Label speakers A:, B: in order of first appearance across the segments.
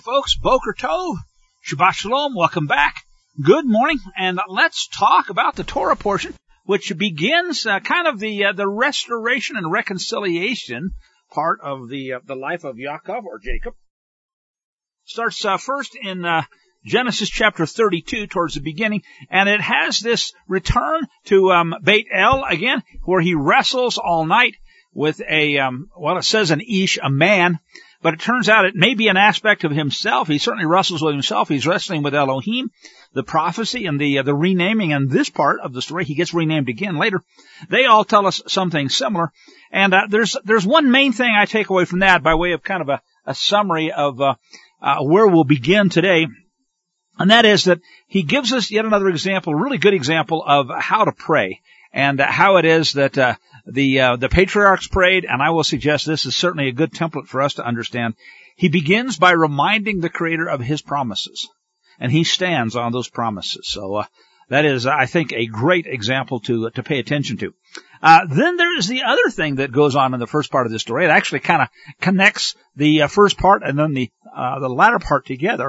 A: folks, Boker Tov, Shabbat Shalom, welcome back. Good morning, and let's talk about the Torah portion, which begins kind of the restoration and reconciliation part of the life of Yaakov or Jacob. Starts first in Genesis chapter 32 towards the beginning, and it has this return to Beit El again, where he wrestles all night with it says an ish, a man, but it turns out it may be an aspect of himself. He certainly wrestles with himself. He's wrestling with Elohim, the prophecy, and the renaming. And this part of the story, he gets renamed again later. They all tell us something similar. And there's one main thing I take away from that by way of kind of a summary of where we'll begin today. And that is that he gives us yet another example, a really good example of how to pray and how it is that the patriarchs prayed, and I will suggest this is certainly a good template for us to understand. He begins by reminding the Creator of His promises, and he stands on those promises. So that is, I think, a great example to pay attention to. Then there is the other thing that goes on in the first part of the story. It actually kind of connects the first part and then the latter part together.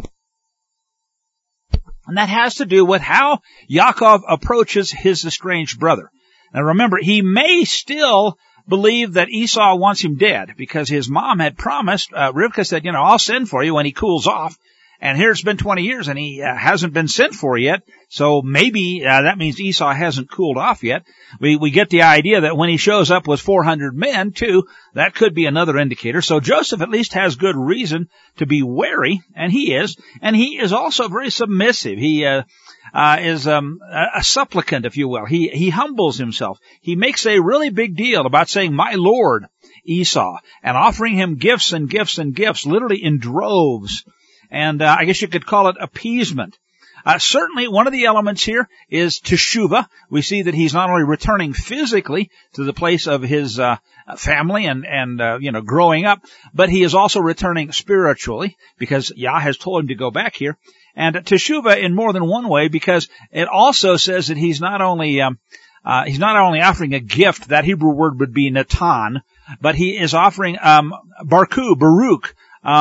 A: And that has to do with how Yaakov approaches his estranged brother. Now remember, he may still believe that Esau wants him dead because his mom had promised, Rivka said, I'll send for you when he cools off. And here it's been 20 years and he hasn't been sent for yet. So maybe that means Esau hasn't cooled off yet. We get the idea that when he shows up with 400 men too, that could be another indicator. So Joseph at least has good reason to be wary, and he is. And he is also very submissive. He is a supplicant, if you will. He humbles himself. He makes a really big deal about saying, "My Lord, Esau," and offering him gifts and gifts and gifts, literally in droves. And I guess you could call it appeasement. Certainly one of the elements here is teshuvah. We see that he's not only returning physically to the place of his family and growing up, but he is also returning spiritually because Yah has told him to go back here. And teshuvah in more than one way, because it also says that he's not only offering a gift. That Hebrew word would be natan, but he is offering baruch.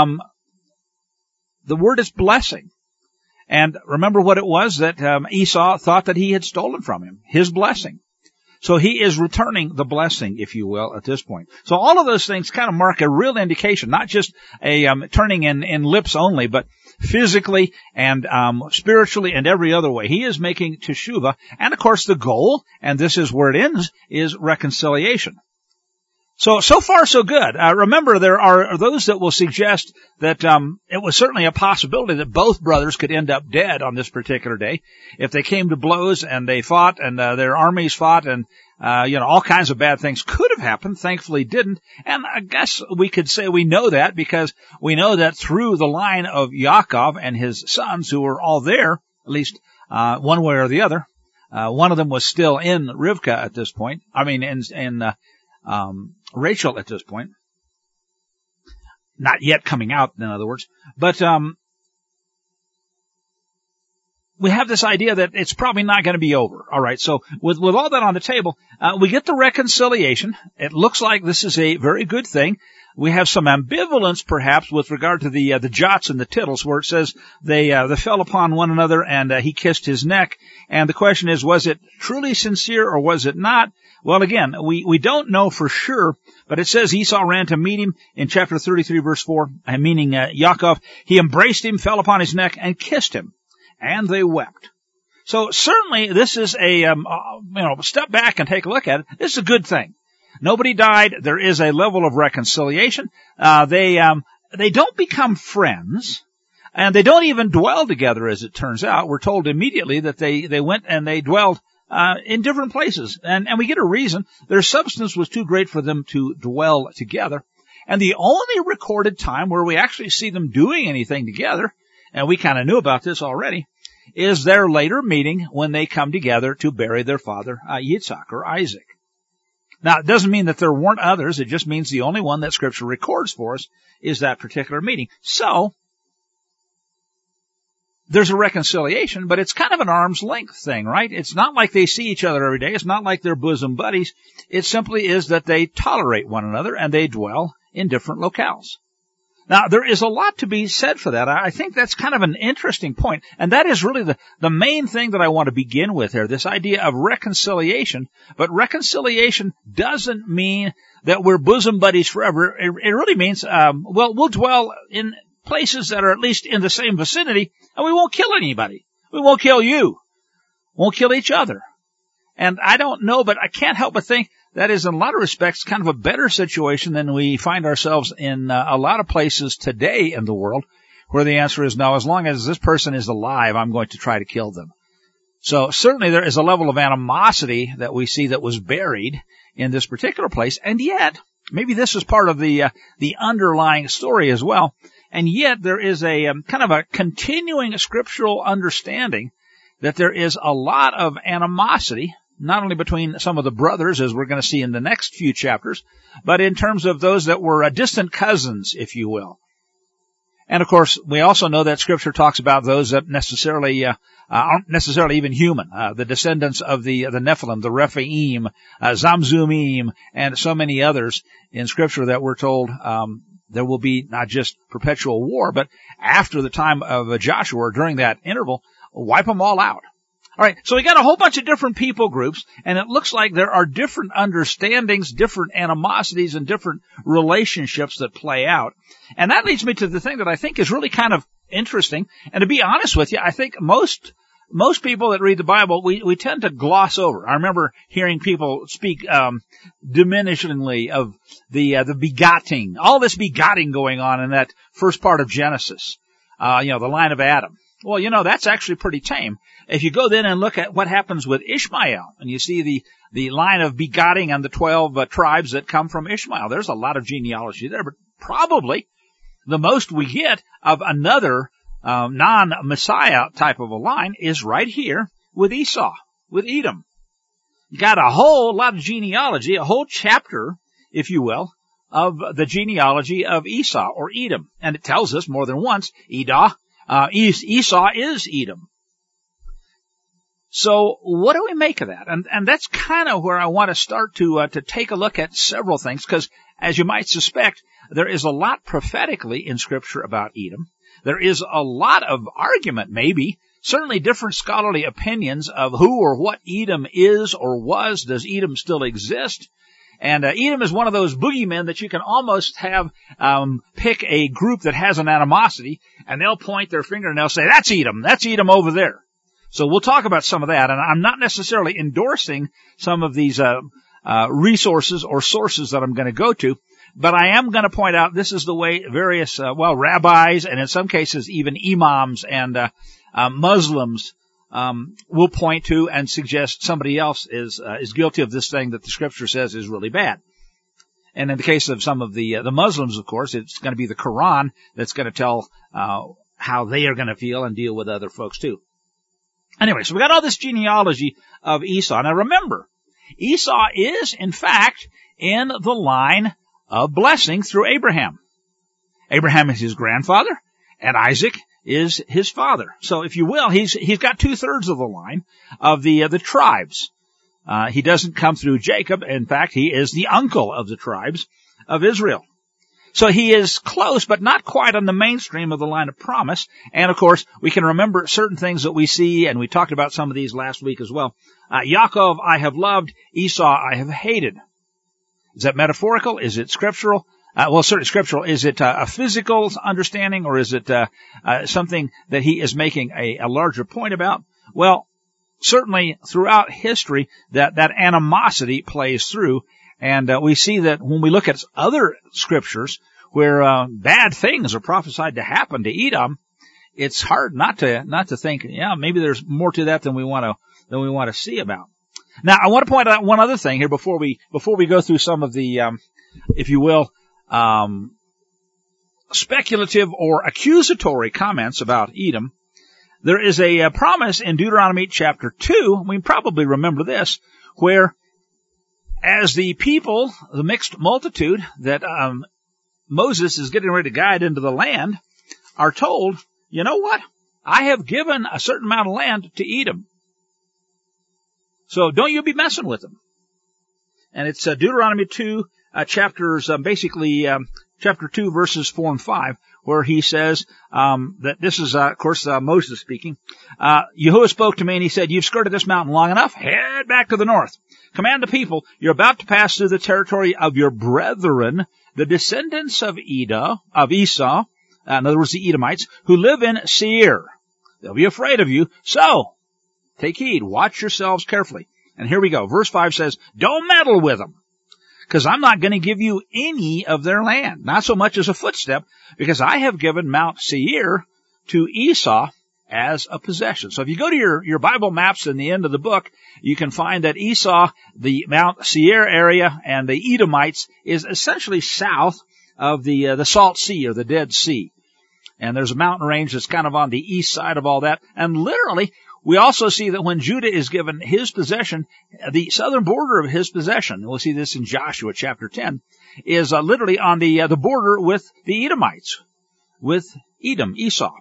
A: The word is blessing. And remember what it was that Esau thought that he had stolen from him, his blessing. So he is returning the blessing, if you will, at this point. So all of those things kind of mark a real indication, not just a turning in lips only, but physically and spiritually and every other way. He is making teshuvah. And of course the goal, and this is where it ends, is reconciliation. So far so good. Remember, there are those that will suggest that it was certainly a possibility that both brothers could end up dead on this particular day if they came to blows and they fought and their armies fought and all kinds of bad things could have happened. Thankfully didn't. And I guess we could say we know that because we know that through the line of Yaakov and his sons who were all there, at least one way or the other. One of them was still in Rivka at this point. I mean, in Rachel at this point. Not yet coming out, in other words. But we have this idea that it's probably not going to be over. All right, so with all that on the table, we get the reconciliation. It looks like this is a very good thing. We have some ambivalence, perhaps, with regard to the jots and the tittles, where it says they fell upon one another and he kissed his neck. And the question is, was it truly sincere or was it not? Well, again, we don't know for sure, but it says Esau ran to meet him in chapter 33, verse 4, meaning Yaakov. He embraced him, fell upon his neck, and kissed him, and they wept. So certainly this is a step back and take a look at it. This is a good thing. Nobody died. There is a level of reconciliation. They don't become friends, and they don't even dwell together, as it turns out. We're told immediately that they went and they dwelled in different places. And we get a reason. Their substance was too great for them to dwell together. And the only recorded time where we actually see them doing anything together, and we kind of knew about this already, is their later meeting when they come together to bury their father, Yitzhak or Isaac. Now, it doesn't mean that there weren't others. It just means the only one that Scripture records for us is that particular meeting. So, there's a reconciliation, but it's kind of an arm's length thing, right? It's not like they see each other every day. It's not like they're bosom buddies. It simply is that they tolerate one another and they dwell in different locales. Now, there is a lot to be said for that. I think that's kind of an interesting point, and that is really the main thing that I want to begin with here, this idea of reconciliation. But reconciliation doesn't mean that we're bosom buddies forever. It really means, we'll dwell in places that are at least in the same vicinity, and we won't kill anybody. We won't kill you. Won't kill each other. And I don't know, but I can't help but think that is in a lot of respects kind of a better situation than we find ourselves in a lot of places today in the world, where the answer is no, as long as this person is alive, I'm going to try to kill them. So certainly there is a level of animosity that we see that was buried in this particular place, and yet, maybe this is part of the underlying story as well, and yet there is a kind of a continuing scriptural understanding that there is a lot of animosity, not only between some of the brothers, as we're going to see in the next few chapters, but in terms of those that were distant cousins, if you will. And of course, we also know that Scripture talks about those that necessarily aren't necessarily even human, the descendants of the Nephilim, the Rephaim, Zamzumim, and so many others in Scripture that we're told there will be not just perpetual war, but after the time of Joshua, or during that interval, wipe them all out. All right, so we got a whole bunch of different people groups, and it looks like there are different understandings, different animosities, and different relationships that play out. And that leads me to the thing that I think is really kind of interesting. And to be honest with you, I think most people that read the Bible, we tend to gloss over. I remember hearing people speak diminishingly of the begetting, all this begetting going on in that first part of Genesis, the line of Adam. Well, that's actually pretty tame. If you go then and look at what happens with Ishmael, and you see the line of begetting and the 12 tribes that come from Ishmael, there's a lot of genealogy there, but probably the most we get of another non-Messiah type of a line is right here with Esau, with Edom. You got a whole lot of genealogy, a whole chapter, if you will, of the genealogy of Esau or Edom. And it tells us more than once, Esau is Edom. So what do we make of that? And that's kind of where I want to start to take a look at several things, because as you might suspect, there is a lot prophetically in Scripture about Edom. There is a lot of argument, maybe, certainly different scholarly opinions of who or what Edom is or was. Does Edom still exist? And Edom is one of those boogeymen that you can almost have pick a group that has an animosity, and they'll point their finger and they'll say, that's Edom over there. So we'll talk about some of that, and I'm not necessarily endorsing some of these resources or sources that I'm going to go to, but I am going to point out this is the way various, rabbis, and in some cases even imams and Muslims will point to and suggest somebody else is guilty of this thing that the Scripture says is really bad. And in the case of some of the Muslims, of course, it's going to be the Quran that's going to tell how they are going to feel and deal with other folks too. Anyway, so we got all this genealogy of Esau. Now remember, Esau is, in fact, in the line of blessing through Abraham. Abraham is his grandfather, and Isaac is his father. So if you will, he's got 2/3 of the line of the tribes. He doesn't come through Jacob. In fact, he is the uncle of the tribes of Israel. So he is close, but not quite on the mainstream of the line of promise. And of course, we can remember certain things that we see, and we talked about some of these last week as well. Yaakov I have loved, Esau I have hated. Is that metaphorical? Is it scriptural? Certainly scriptural. Is it a physical understanding, or is it something that he is making a larger point about? Well, certainly throughout history, that animosity plays through. And we see that when we look at other scriptures where bad things are prophesied to happen to Edom, it's hard not to think, yeah, maybe there's more to that than we want to see about. Now, I want to point out one other thing here before we go through some of the, if you will, speculative or accusatory comments about Edom. There is a promise in Deuteronomy chapter 2. We probably remember this, where as the people, the mixed multitude that Moses is getting ready to guide into the land, are told, you know what? I have given a certain amount of land to Edom. So don't you be messing with them. And it's Deuteronomy 2, chapters basically chapter 2, verses 4 and 5, where he says that this is, of course, Moses speaking. Yahuwah spoke to me and he said, "You've skirted this mountain long enough. Head back to the north. Command the people, you're about to pass through the territory of your brethren, the descendants of Esau, in other words, the Edomites, who live in Seir. They'll be afraid of you. So, take heed. Watch yourselves carefully." And here we go. Verse 5 says, "Don't meddle with them, because I'm not going to give you any of their land, not so much as a footstep, because I have given Mount Seir to Esau as a possession." So if you go to your Bible maps in the end of the book, you can find that Esau, the Mount Seir area, and the Edomites is essentially south of the Salt Sea or the Dead Sea. And there's a mountain range that's kind of on the east side of all that. And literally, we also see that when Judah is given his possession, the southern border of his possession, we'll see this in Joshua chapter 10, is literally on the border with the Edomites, with Edom, Esau.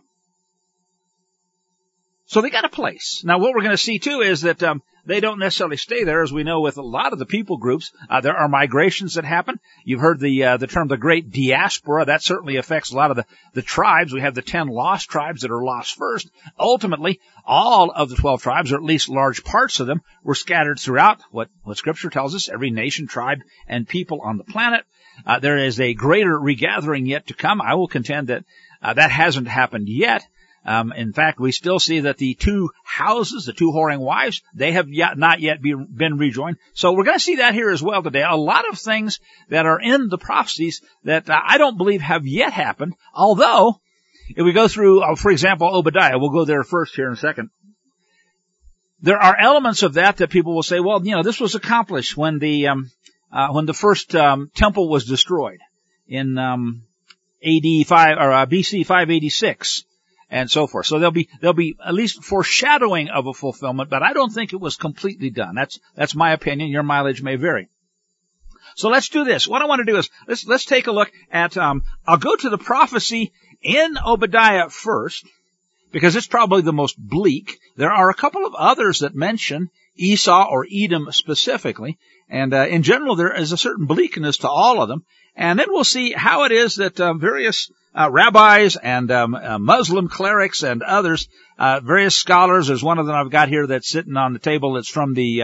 A: So they got a place. Now what we're going to see too is that they don't necessarily stay there, as we know with a lot of the people groups. There are migrations that happen. You've heard the term the Great Diaspora. That certainly affects a lot of the tribes. We have the 10 lost tribes that are lost first. Ultimately, all of the 12 tribes, or at least large parts of them, were scattered throughout what Scripture tells us, every nation, tribe, and people on the planet. There is a greater regathering yet to come. I will contend that that hasn't happened yet. In fact, we still see that the two houses, the two whoring wives, they have not yet been rejoined. So we're going to see that here as well today. A lot of things that are in the prophecies that I don't believe have yet happened. Although, if we go through, for example, Obadiah, we'll go there first here in a second. There are elements of that people will say, well, this was accomplished when the first temple was destroyed in AD 5 or BC 586. And so forth. So there'll be at least foreshadowing of a fulfillment, but I don't think it was completely done. That's my opinion. Your mileage may vary. So let's do this. What I want to do is let's take a look at I'll go to the prophecy in Obadiah first, because it's probably the most bleak. There are a couple of others that mention Esau or Edom specifically, and in general there is a certain bleakness to all of them. And then we'll see how it is that various rabbis and Muslim clerics and others, various scholars. There's one of them I've got here that's sitting on the table. It's from the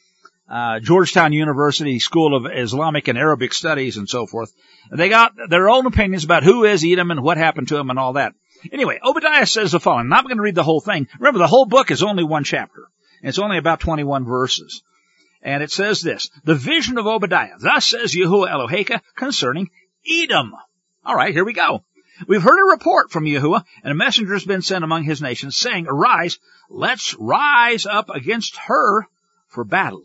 A: Georgetown University School of Islamic and Arabic Studies and so forth. They got their own opinions about who is Edom and what happened to him and all that. Anyway, Obadiah says the following. I'm not going to read the whole thing. Remember, the whole book is only one chapter. It's only about 21 verses. And it says this, "The vision of Obadiah. Thus says Yahuwah Eloheka concerning Edom." All right, here we go. "We've heard a report from Yahuwah, and a messenger has been sent among his nations, saying, 'Arise, let's rise up against her for battle.'"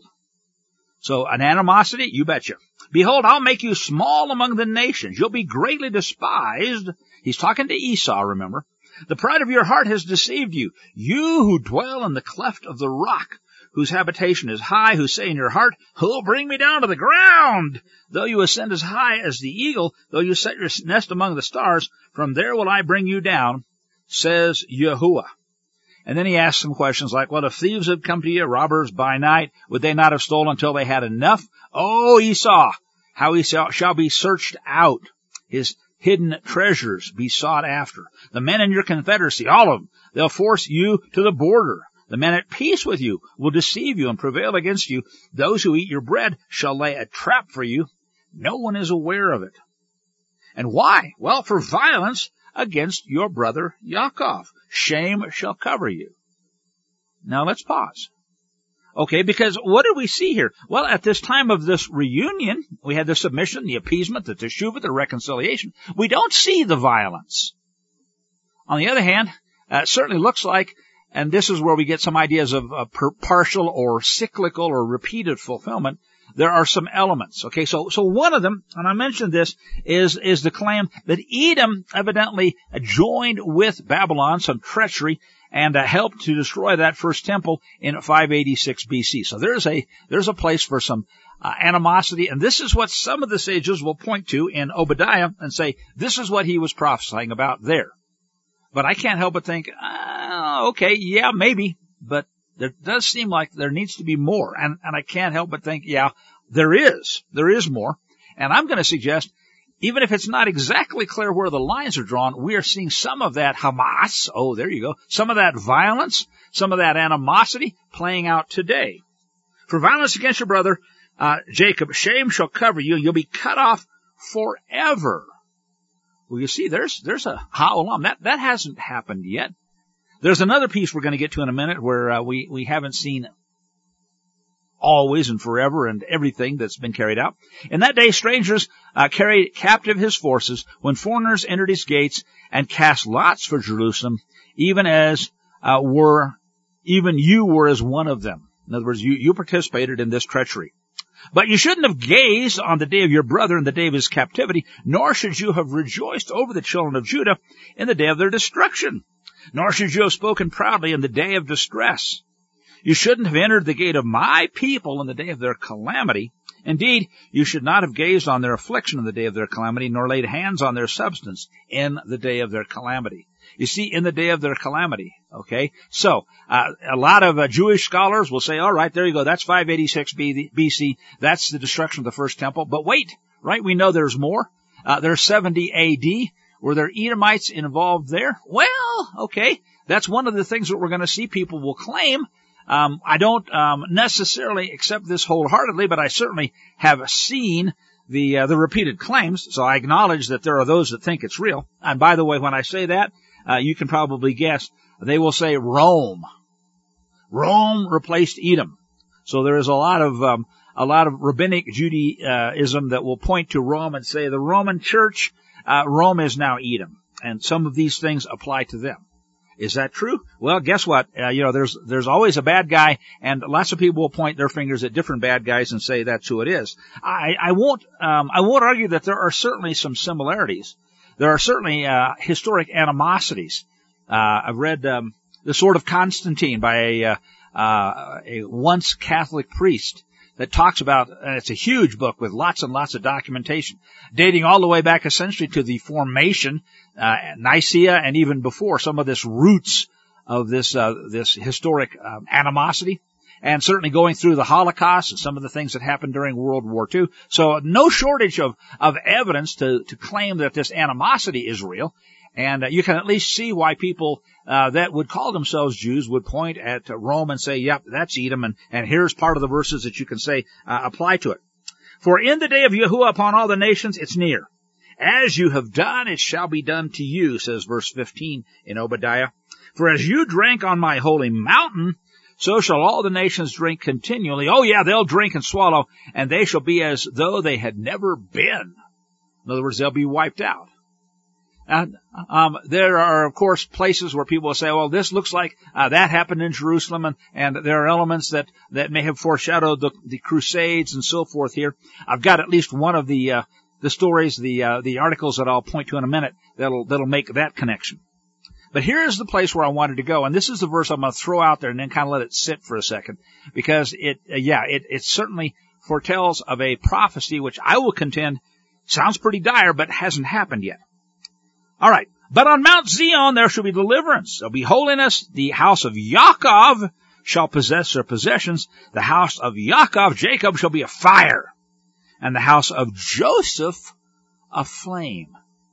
A: So an animosity? You betcha. "Behold, I'll make you small among the nations. You'll be greatly despised." He's talking to Esau, remember. "The pride of your heart has deceived you. You who dwell in the cleft of the rock, whose habitation is high, who say in your heart, 'Who'll bring me down to the ground?' Though you ascend as high as the eagle, though you set your nest among the stars, from there will I bring you down, says Yahuwah." And then he asks some questions like, well, if thieves had come to you, robbers by night, would they not have stolen until they had enough? Oh, Esau, how he shall be searched out, his hidden treasures be sought after. The men in your confederacy, all of them, they'll force you to the border. The men at peace with you will deceive you and prevail against you. Those who eat your bread shall lay a trap for you. No one is aware of it. And why? Well, for violence against your brother Yaakov. Shame shall cover you. Now let's pause. Okay, because what do we see here? Well, at this time of this reunion, we had the submission, the appeasement, the teshuvah, the reconciliation. We don't see the violence. On the other hand, it certainly looks like, and this is where we get some ideas of partial or cyclical or repeated fulfillment, there are some elements. Okay, so one of them, and I mentioned this, is the claim that Edom evidently joined with Babylon, some treachery, and helped to destroy that first temple in 586 BC. So there's a place for some animosity, and this is what some of the sages will point to in Obadiah and say, this is what he was prophesying about there. But I can't help but think, okay, yeah, maybe, but there does seem like there needs to be more. And I can't help but think, yeah, there is more. And I'm going to suggest even if it's not exactly clear where the lines are drawn, we are seeing some of that Hamas, oh, there you go, some of that violence, some of that animosity playing out today. For violence against your brother, Jacob, shame shall cover you. You'll be cut off forever. Well, you see, there's a ha'olam. That hasn't happened yet. There's another piece we're going to get to in a minute where we haven't seen always and forever and everything that's been carried out. In that day, strangers carried captive his forces when foreigners entered his gates and cast lots for Jerusalem, even you were as one of them. In other words, you participated in this treachery. But you shouldn't have gazed on the day of your brother in the day of his captivity, nor should you have rejoiced over the children of Judah in the day of their destruction, nor should you have spoken proudly in the day of distress. You shouldn't have entered the gate of my people in the day of their calamity. Indeed, you should not have gazed on their affliction in the day of their calamity, nor laid hands on their substance in the day of their calamity. You see, in the day of their calamity, okay? So, a lot of Jewish scholars will say, all right, there you go, that's 586 BC, that's the destruction of the first temple. But wait, right, we know there's more. There's 70 AD. Were there Edomites involved there? Well, okay, that's one of the things that we're going to see people will claim. I don't necessarily accept this wholeheartedly, but I certainly have seen the repeated claims, so I acknowledge that there are those that think it's real. And by the way, when I say that, you can probably guess, they will say Rome. Rome replaced Edom. So there is a lot of rabbinic Judaism that will point to Rome and say the Roman Church, Rome is now Edom. And some of these things apply to them. Is that true? Well, guess what? There's always a bad guy, and lots of people will point their fingers at different bad guys and say that's who it is. I won't argue that there are certainly some similarities. There are certainly historic animosities. I've read The Sword of Constantine by a once Catholic priest that talks about, and it's a huge book with lots and lots of documentation, dating all the way back essentially to the formation, Nicaea, and even before, some of this roots of this historic animosity. And certainly going through the Holocaust and some of the things that happened during World War II. So no shortage of evidence to claim that this animosity is real. And you can at least see why people that would call themselves Jews would point at Rome and say, yep, that's Edom, and here's part of the verses that you can say apply to it. For in the day of Yahuwah upon all the nations, it's near. As you have done, it shall be done to you, says verse 15 in Obadiah. For as you drank on my holy mountain, so shall all the nations drink continually. Oh yeah, they'll drink and swallow, and they shall be as though they had never been. In other words, they'll be wiped out. And there are, of course, places where people will say, well, this looks like that happened in Jerusalem, and there are elements that may have foreshadowed the Crusades and so forth here. I've got at least one of the stories, the articles that I'll point to in a minute that'll make that connection. But here's the place where I wanted to go, and this is the verse I'm going to throw out there and then kind of let it sit for a second, because it certainly foretells of a prophecy which I will contend sounds pretty dire, but hasn't happened yet. All right. But on Mount Zion there shall be deliverance. There'll be holiness. The house of Yaakov shall possess their possessions. The house of Yaakov, Jacob, shall be a fire, and the house of Joseph a flame.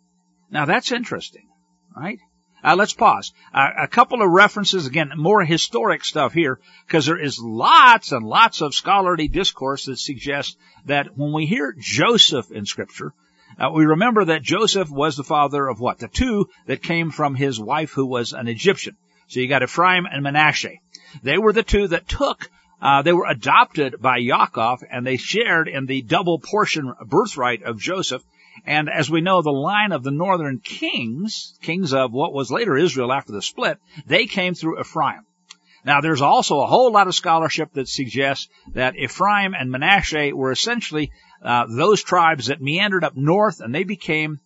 A: Now that's interesting, right? Let's pause. A couple of references, again, more historic stuff here, because there is lots and lots of scholarly discourse that suggests that when we hear Joseph in Scripture, we remember that Joseph was the father of what? The two that came from his wife who was an Egyptian. So you got Ephraim and Manasseh. They were the two that they were adopted by Yaakov, and they shared in the double portion birthright of Joseph. And as we know, the line of the northern kings of what was later Israel after the split, they came through Ephraim. Now, there's also a whole lot of scholarship that suggests that Ephraim and Manasseh were essentially those tribes that meandered up north, and they became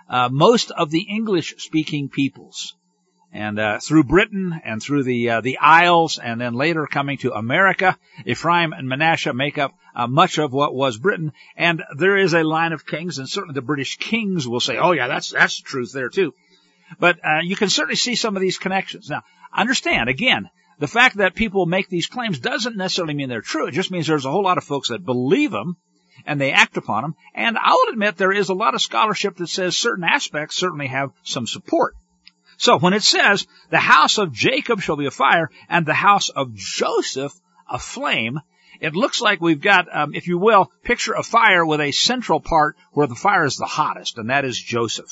A: most of the English-speaking peoples. And through Britain and through the Isles, and then later coming to America, Ephraim and Manasseh make up much of what was Britain. And there is a line of kings, and certainly the British kings will say, oh yeah, that's the truth there too. But you can certainly see some of these connections. Now, understand, again, the fact that people make these claims doesn't necessarily mean they're true. It just means there's a whole lot of folks that believe them. and they act upon them. And I'll admit there is a lot of scholarship that says certain aspects certainly have some support. So when it says, the house of Jacob shall be a fire, and the house of Joseph a flame, it looks like we've got, if you will, picture a fire with a central part where the fire is the hottest, and that is Joseph.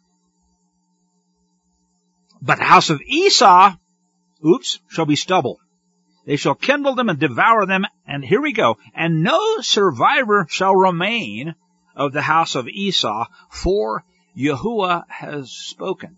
A: But the house of Esau, shall be stubble. They shall kindle them and devour them, and here we go, and no survivor shall remain of the house of Esau, for Yahuwah has spoken.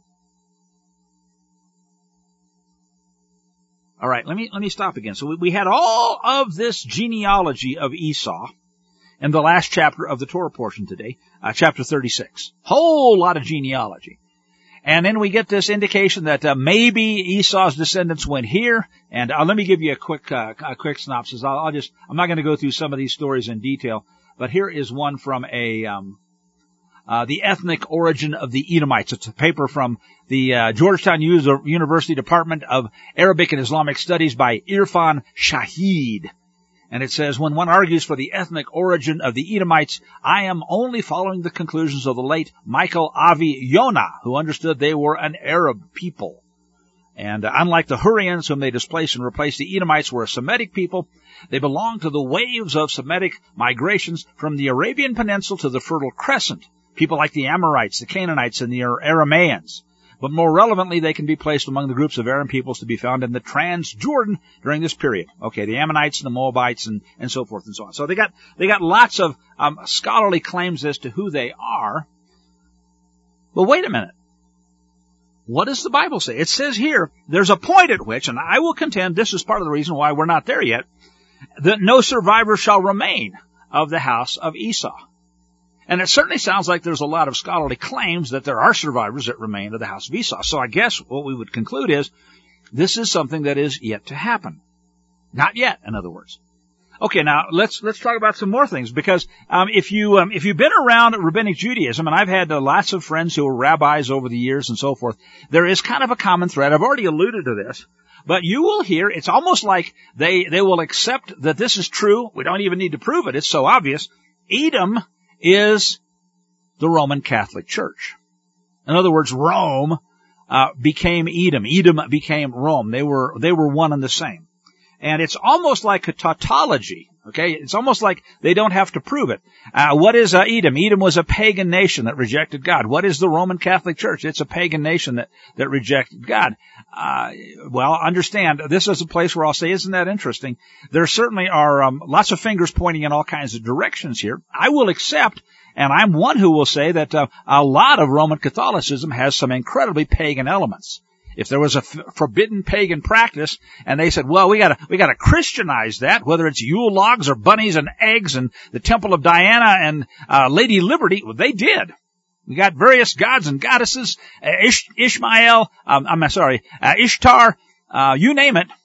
A: All right, let me stop again. So we had all of this genealogy of Esau in the last chapter of the Torah portion today, chapter 36. Whole lot of genealogy. And then we get this indication that maybe Esau's descendants went here. And let me give you a quick synopsis. I'm not going to go through some of these stories in detail, but here is one from the ethnic origin of the Edomites. It's a paper from the Georgetown University Department of Arabic and Islamic Studies by Irfan Shahid. And it says, when one argues for the ethnic origin of the Edomites, I am only following the conclusions of the late Michael Avi Yonah, who understood they were an Arab people. And unlike the Hurrians, whom they displaced and replaced, the Edomites were a Semitic people. They belonged to the waves of Semitic migrations from the Arabian Peninsula to the Fertile Crescent. People like the Amorites, the Canaanites, and the Arameans. But more relevantly, they can be placed among the groups of Arab peoples to be found in the Transjordan during this period. Okay, the Ammonites and the Moabites and so forth and so on. So they got lots of scholarly claims as to who they are. But wait a minute. What does the Bible say? It says here, there's a point at which, and I will contend this is part of the reason why we're not there yet, that no survivor shall remain of the house of Esau. And it certainly sounds like there's a lot of scholarly claims that there are survivors that remain of the house of Esau. So I guess what we would conclude is this is something that is yet to happen. Not yet, in other words. Okay, now let's talk about some more things, because if you've been around rabbinic Judaism, and I've had lots of friends who are rabbis over the years and so forth, there is kind of a common thread. I've already alluded to this, but you will hear it's almost like they will accept that this is true. We don't even need to prove it. It's so obvious. Edom is the Roman Catholic Church. In other words, Rome became Edom. Edom became Rome. They were one and the same. And it's almost like a tautology. Okay, it's almost like they don't have to prove it. What is Edom? Edom was a pagan nation that rejected God. What is the Roman Catholic Church? It's a pagan nation that rejected God. Well, understand, this is a place where I'll say, isn't that interesting? There certainly are lots of fingers pointing in all kinds of directions here. I will accept, and I'm one who will say that a lot of Roman Catholicism has some incredibly pagan elements. If there was a forbidden pagan practice, and they said, well, we gotta Christianize that, whether it's Yule logs or bunnies and eggs and the Temple of Diana and Lady Liberty, well, they did. We got various gods and goddesses, Ishtar, you name it.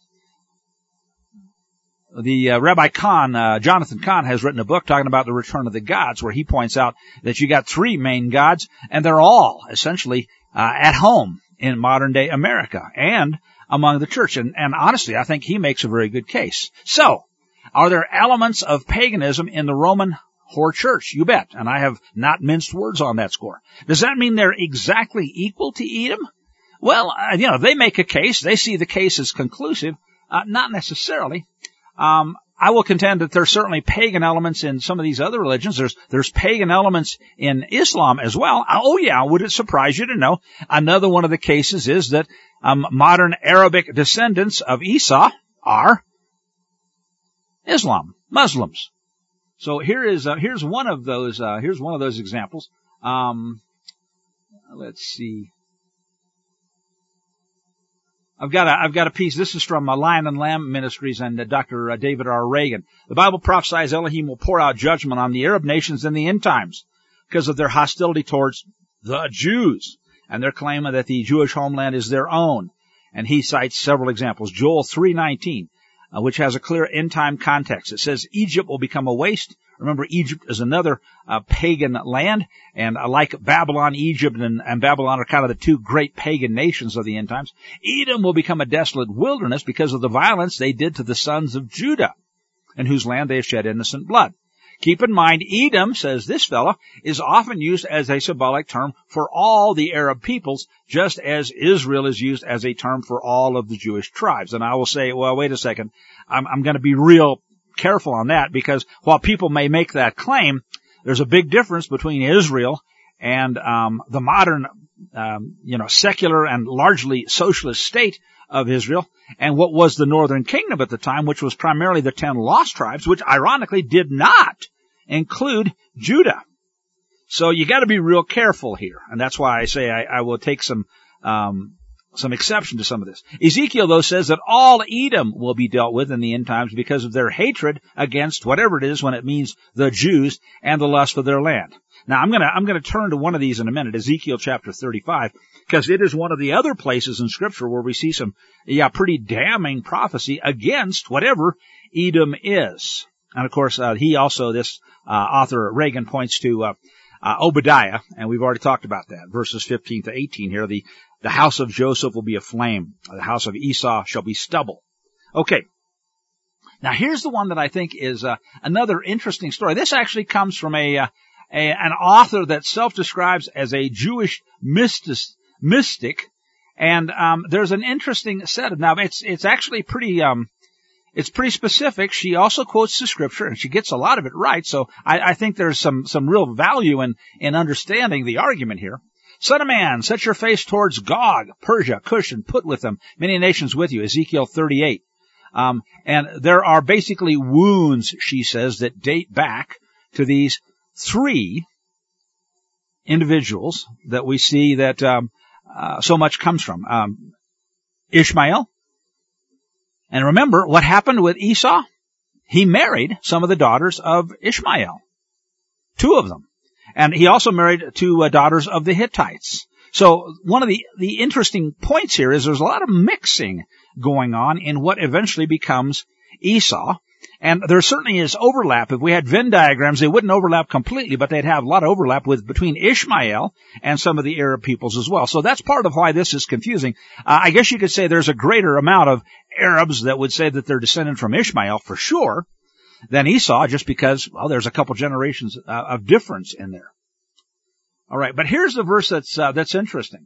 A: The Rabbi Kahn, Jonathan Kahn, has written a book talking about the return of the gods, where he points out that you got three main gods, and they're all essentially at home in modern-day America and among the church. And honestly, I think he makes a very good case. So, are there elements of paganism in the Roman whore church? You bet. And I have not minced words on that score. Does that mean they're exactly equal to Edom? Well, they make a case. They see the case as conclusive. Not necessarily. I will contend that there's certainly pagan elements in some of these other religions. There's pagan elements in Islam as well. Oh yeah, would it surprise you to know another one of the cases is that modern Arabic descendants of Esau are Muslims. So here's one of those examples. Let's see. I've got a piece. This is from Lion and Lamb Ministries and Dr. David R. Reagan. The Bible prophesies Elohim will pour out judgment on the Arab nations in the end times because of their hostility towards the Jews and their claim that the Jewish homeland is their own. And he cites several examples. Joel 3:19, which has a clear end time context. It says Egypt will become a waste. Remember, Egypt is another pagan land, and like Babylon, Egypt and Babylon are kind of the two great pagan nations of the end times. Edom will become a desolate wilderness because of the violence they did to the sons of Judah, in whose land they have shed innocent blood. Keep in mind, Edom, says this fellow, is often used as a symbolic term for all the Arab peoples, just as Israel is used as a term for all of the Jewish tribes. And I will say, well, wait a second, I'm going to be real careful on that, because while people may make that claim, there's a big difference between Israel and the modern, secular and largely socialist state of Israel, and what was the northern kingdom at the time, which was primarily the 10 lost tribes, which ironically did not include Judah. So you got to be real careful here, and that's why I say I will take some exception to some of this. Ezekiel, though, says that all Edom will be dealt with in the end times because of their hatred against whatever it is when it means the Jews and the lust of their land. Now, I'm going to turn to one of these in a minute, Ezekiel chapter 35, because it is one of the other places in Scripture where we see some, pretty damning prophecy against whatever Edom is. And of course, this author Reagan points to Obadiah, and we've already talked about that, verses 15 to 18 here. The house of Joseph will be a flame. The house of Esau shall be stubble. Okay. Now, here's the one that I think is another interesting story. This actually comes from an author that self-describes as a Jewish mystic, and there's an interesting set of. Now, it's actually pretty. It's pretty specific. She also quotes the Scripture, and she gets a lot of it right. So I think there's some real value in understanding the argument here. Son of man, set your face towards Gog, Persia, Cush, and put with them many nations with you. Ezekiel 38. And there are basically wounds, she says, that date back to these 3 individuals that we see that so much comes from. Ishmael. And remember what happened with Esau? He married some of the daughters of Ishmael. 2 of them. And he also married 2 daughters of the Hittites. So one of the interesting points here is there's a lot of mixing going on in what eventually becomes Esau. And there certainly is overlap. If we had Venn diagrams, they wouldn't overlap completely, but they'd have a lot of overlap between Ishmael and some of the Arab peoples as well. So that's part of why this is confusing. I guess you could say there's a greater amount of Arabs that would say that they're descended from Ishmael for sure than Esau, just because, well, there's a couple generations of difference in there. All right, but here's the verse that's interesting.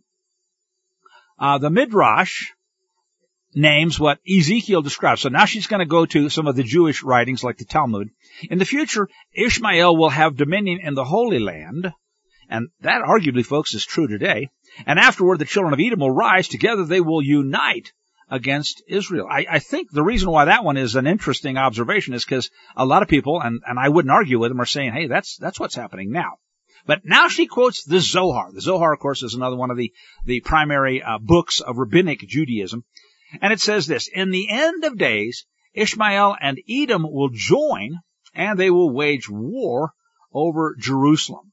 A: The Midrash names what Ezekiel describes. So now she's going to go to some of the Jewish writings like the Talmud. In the future, Ishmael will have dominion in the Holy Land, and that arguably, folks, is true today. And afterward, the children of Edom will rise. Together they will unite against Israel. I think the reason why that one is an interesting observation is because a lot of people, and I wouldn't argue with them, are saying, hey, that's what's happening now. But now she quotes the Zohar. The Zohar, of course, is another one of the primary books of rabbinic Judaism. And it says this: in the end of days, Ishmael and Edom will join, and they will wage war over Jerusalem.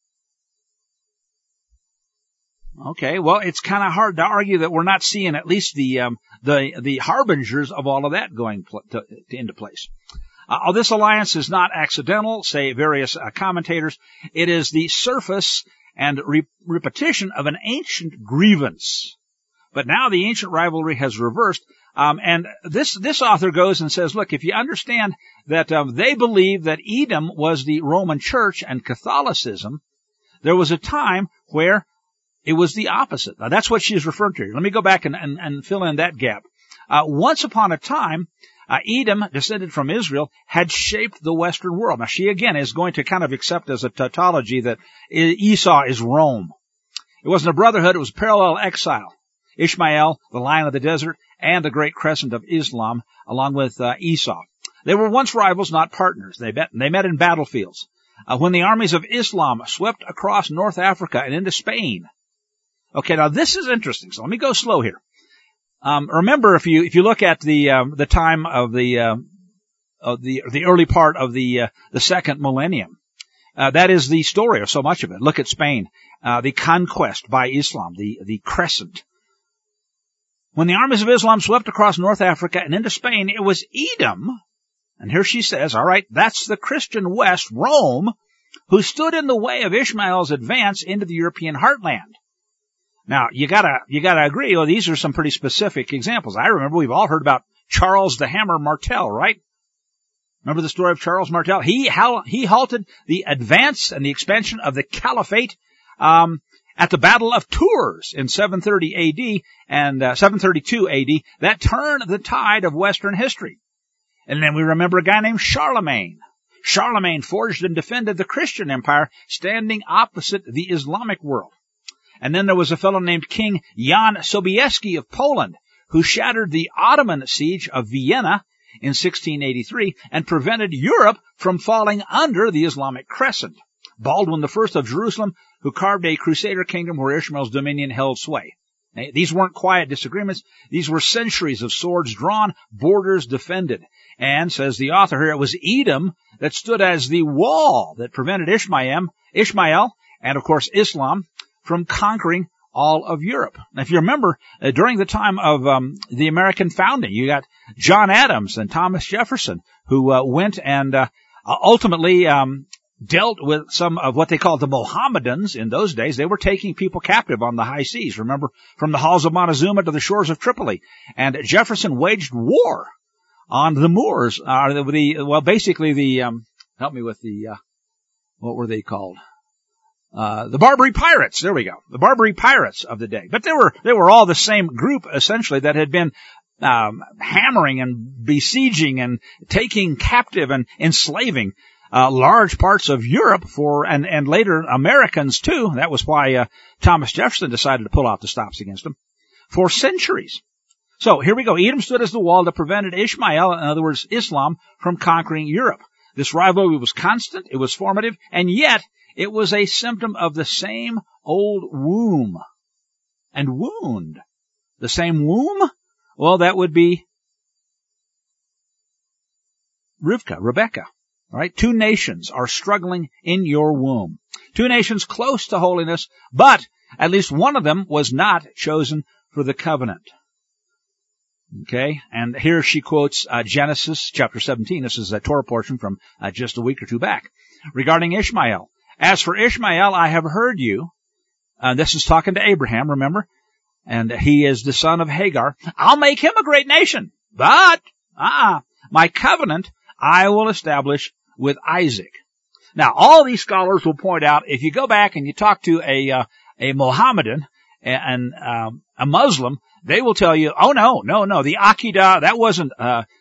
A: Okay, well, it's kind of hard to argue that we're not seeing at least the harbingers of all of that going into place. This alliance is not accidental, say various commentators. It is the surface and repetition of an ancient grievance. But now the ancient rivalry has reversed. And this author goes and says, look, if you understand that they believe that Edom was the Roman Church and Catholicism, there was a time where it was the opposite. Now, that's what she's referring to. Let me go back and fill in that gap. Once upon a time, Edom, descended from Israel, had shaped the Western world. Now, she again is going to kind of accept as a tautology that Esau is Rome. It wasn't a brotherhood, it was parallel exile. Ishmael, the lion of the desert, and the great crescent of Islam, along with Esau. They were once rivals, not partners. They met in battlefields. When the armies of Islam swept across North Africa and into Spain. Okay, now this is interesting, so let me go slow here. Remember, if you look at the time of the early part of the second millennium, that is the story of so much of it. Look at Spain, the conquest by Islam, the crescent. When the armies of Islam swept across North Africa and into Spain, it was Edom, and here she says, all right, that's the Christian West, Rome, who stood in the way of Ishmael's advance into the European heartland. Now, you gotta agree, well, these are some pretty specific examples. I remember we've all heard about Charles the Hammer Martel, right? Remember the story of Charles Martel? He halted the advance and the expansion of the caliphate at the Battle of Tours in 730 AD and 732 AD. That turned the tide of Western history. And then we remember a guy named Charlemagne. Charlemagne forged and defended the Christian empire, standing opposite the Islamic world. And then there was a fellow named King Jan Sobieski of Poland, who shattered the Ottoman siege of Vienna in 1683 and prevented Europe from falling under the Islamic crescent. Baldwin I of Jerusalem, who carved a crusader kingdom where Ishmael's dominion held sway. These weren't quiet disagreements. These were centuries of swords drawn, borders defended. And, says the author here, it was Edom that stood as the wall that prevented Ishmael, and of course Islam, from conquering all of Europe. Now, if you remember, during the time of the American founding, you got John Adams and Thomas Jefferson, who went and ultimately dealt with some of what they called the Mohammedans in those days. They were taking people captive on the high seas. Remember, from the halls of Montezuma to the shores of Tripoli. And Jefferson waged war on the Moors, help me with what were they called? The Barbary Pirates. There we go. The Barbary Pirates of the day. But they were all the same group, essentially, that had been hammering and besieging and taking captive and enslaving large parts of Europe and later Americans too. That was why Thomas Jefferson decided to pull out the stops against them for centuries. So here we go. Edom stood as the wall that prevented Ishmael, in other words, Islam, from conquering Europe. This rivalry was constant, it was formative, and yet it was a symptom of the same old womb and wound. The same womb? Well, that would be Rebecca. All right, two nations are struggling in your womb. Two nations close to holiness, but at least one of them was not chosen for the covenant. Okay, and here she quotes Genesis chapter 17. This is a Torah portion from just a week or two back. Regarding Ishmael. As for Ishmael, I have heard you. This is talking to Abraham, remember? And he is the son of Hagar. I'll make him a great nation. But, my covenant I will establish with Isaac. Now, all these scholars will point out, if you go back and you talk to a Mohammedan and a Muslim, they will tell you, oh no, the Akedah, that wasn't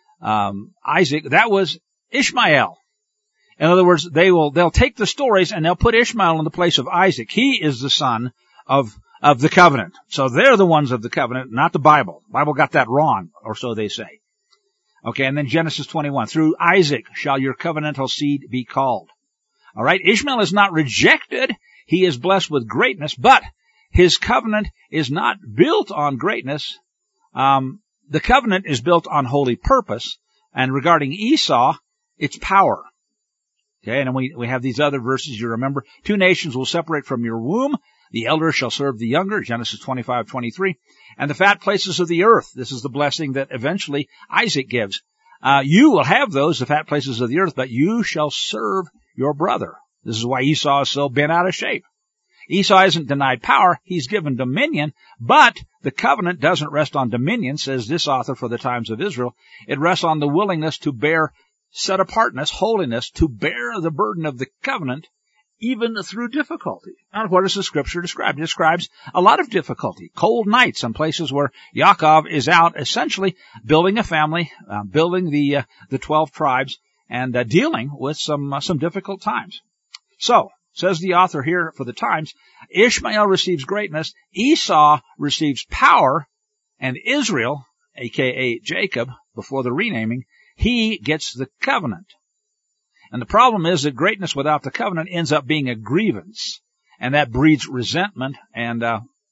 A: Isaac, that was Ishmael. In other words, they'll take the stories and they'll put Ishmael in the place of Isaac. He is the son of the covenant. So they're the ones of the covenant, not the Bible. The Bible got that wrong, or so they say. Okay, and then Genesis 21. Through Isaac shall your covenantal seed be called. All right, Ishmael is not rejected. He is blessed with greatness, but his covenant is not built on greatness. The covenant is built on holy purpose. And regarding Esau, it's power. Okay, and then we have these other verses you remember. Two nations will separate from your womb. The elder shall serve the younger, Genesis 25:23. And the fat places of the earth. This is the blessing that eventually Isaac gives. You will have those, the fat places of the earth, but you shall serve your brother. This is why Esau is so bent out of shape. Esau isn't denied power, he's given dominion, but the covenant doesn't rest on dominion, says this author for the times of Israel. It rests on the willingness to bear set-apartness, holiness, to bear the burden of the covenant, even through difficulty. And what does the scripture describe? It describes a lot of difficulty. Cold nights in places where Yaakov is out essentially building a family, building the 12 tribes, and dealing with some difficult times. So, says the author here for the times, Ishmael receives greatness, Esau receives power, and Israel, aka Jacob, before the renaming, he gets the covenant. And the problem is that greatness without the covenant ends up being a grievance, and that breeds resentment, and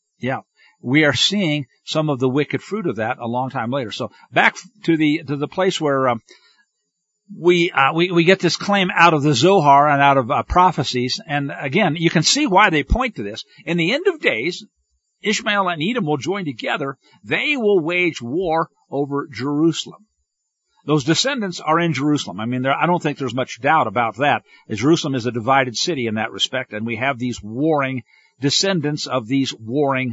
A: we are seeing some of the wicked fruit of that a long time later. So back to the place where we get this claim out of the Zohar and out of prophecies, and again, you can see why they point to this. In the end of days, Ishmael and Edom will join together. They will wage war over Jerusalem. Those descendants are in Jerusalem. I mean, I don't think there's much doubt about that. Jerusalem is a divided city in that respect, and we have these warring descendants of these warring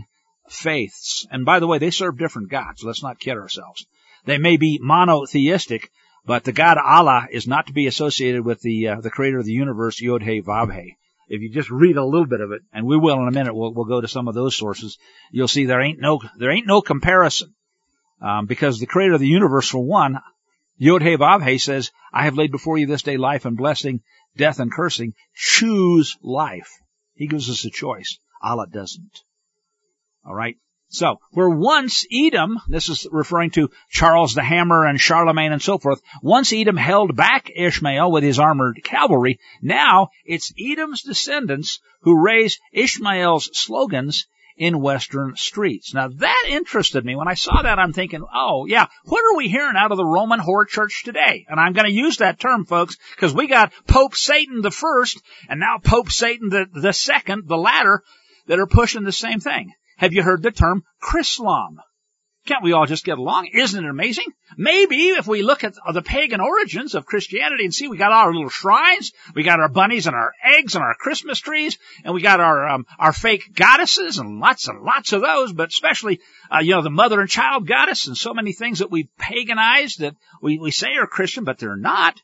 A: faiths. And by the way, they serve different gods. Let's not kid ourselves. They may be monotheistic, But the God Allah is not to be associated with the creator of the universe, Yod-Heh, Vav-Heh. If you just read a little bit of it, and we will in a minute, we'll go to some of those sources, you'll see there ain't no comparison. Because the creator of the universe, for one, Yod-Heh, Vav-Heh says, I have laid before you this day life and blessing, death and cursing. Choose life. He gives us a choice. Allah doesn't. All right. So, where once Edom, this is referring to Charles the Hammer and Charlemagne and so forth, once Edom held back Ishmael with his armored cavalry, now it's Edom's descendants who raise Ishmael's slogans in western streets. Now that interested me. When I saw that, I'm thinking, oh yeah, what are we hearing out of the Roman Horde Church today? And I'm going to use that term, folks, because we got Pope Satan the first, and now Pope Satan the second, the latter, that are pushing the same thing. Have you heard the term Chrislam? Can't we all just get along? Isn't it amazing? Maybe if we look at the pagan origins of Christianity and see we got our little shrines, we got our bunnies and our eggs and our Christmas trees, and we got our fake goddesses and lots of those, but especially, the mother and child goddess and so many things that we paganize that we say are Christian, but they're not.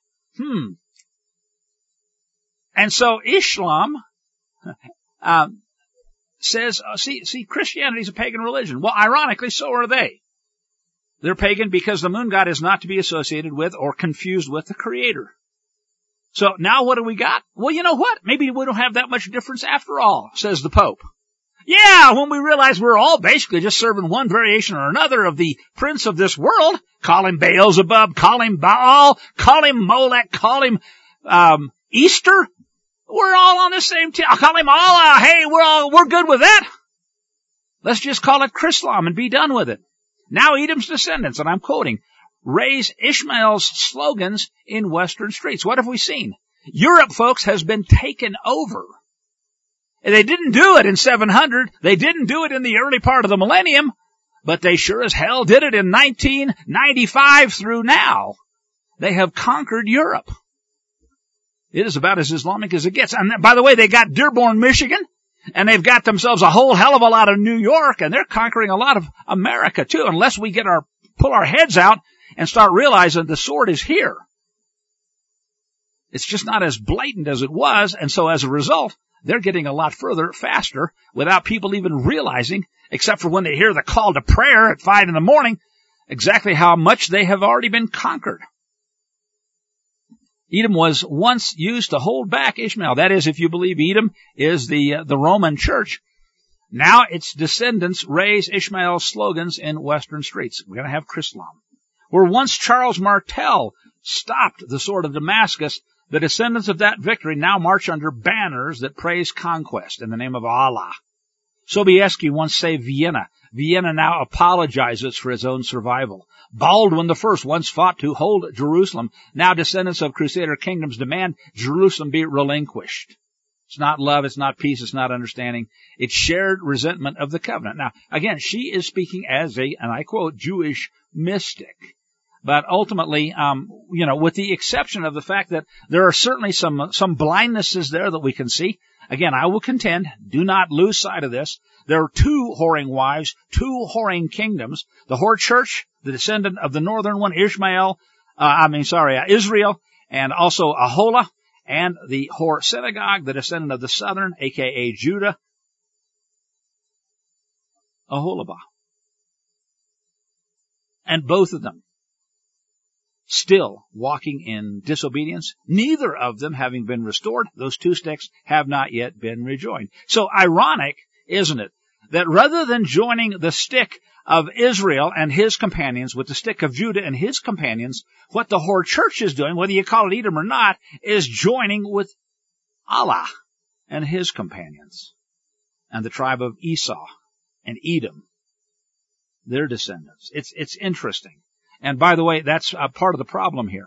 A: And so Islam, says, see, Christianity is a pagan religion. Well, ironically, so are they. They're pagan because the moon god is not to be associated with or confused with the Creator. So now what do we got? Well, you know what? Maybe we don't have that much difference after all, says the Pope. Yeah, when we realize we're all basically just serving one variation or another of the prince of this world, call him Beelzebub, call him Baal, call him Molech, call him Easter. We're all on the same team. I'll call him Allah. Hey, we're good with that. Let's just call it Chrislam and be done with it. Now Edom's descendants, and I'm quoting, raise Ishmael's slogans in western streets. What have we seen? Europe, folks, has been taken over. And they didn't do it in 700. They didn't do it in the early part of the millennium, but they sure as hell did it in 1995 through now. They have conquered Europe. It is about as Islamic as it gets. And by the way, they got Dearborn, Michigan, and they've got themselves a whole hell of a lot of New York, and they're conquering a lot of America too, unless we pull our heads out and start realizing the sword is here. It's just not as blatant as it was, and so as a result, they're getting a lot further faster without people even realizing, except for when they hear the call to prayer at 5 a.m, exactly how much they have already been conquered. Edom was once used to hold back Ishmael. That is, if you believe Edom is the Roman church. Now its descendants raise Ishmael's slogans in western streets. We're going to have Chrislam. Where once Charles Martel stopped the sword of Damascus, the descendants of that victory now march under banners that praise conquest in the name of Allah. Sobieski once saved Vienna. Vienna now apologizes for its own survival. Baldwin I once fought to hold Jerusalem. Now descendants of Crusader kingdoms demand Jerusalem be relinquished. It's not love, it's not peace, it's not understanding. It's shared resentment of the covenant. Now, again, she is speaking as and I quote, Jewish mystic. But ultimately, with the exception of the fact that there are certainly some blindnesses there that we can see. Again, I will contend, do not lose sight of this. There are 2 whoring wives, 2 whoring kingdoms. The whore church, the descendant of the northern one, Israel, and also Aholah, and the whore synagogue, the descendant of the southern, aka Judah, Aholibah. And both of them still walking in disobedience, neither of them having been restored. Those 2 sticks have not yet been rejoined. So ironic, isn't it, that rather than joining the stick of Israel and his companions with the stick of Judah and his companions, what the whore church is doing, whether you call it Edom or not, is joining with Allah and his companions and the tribe of Esau and Edom, their descendants. It's interesting. And by the way, that's a part of the problem here.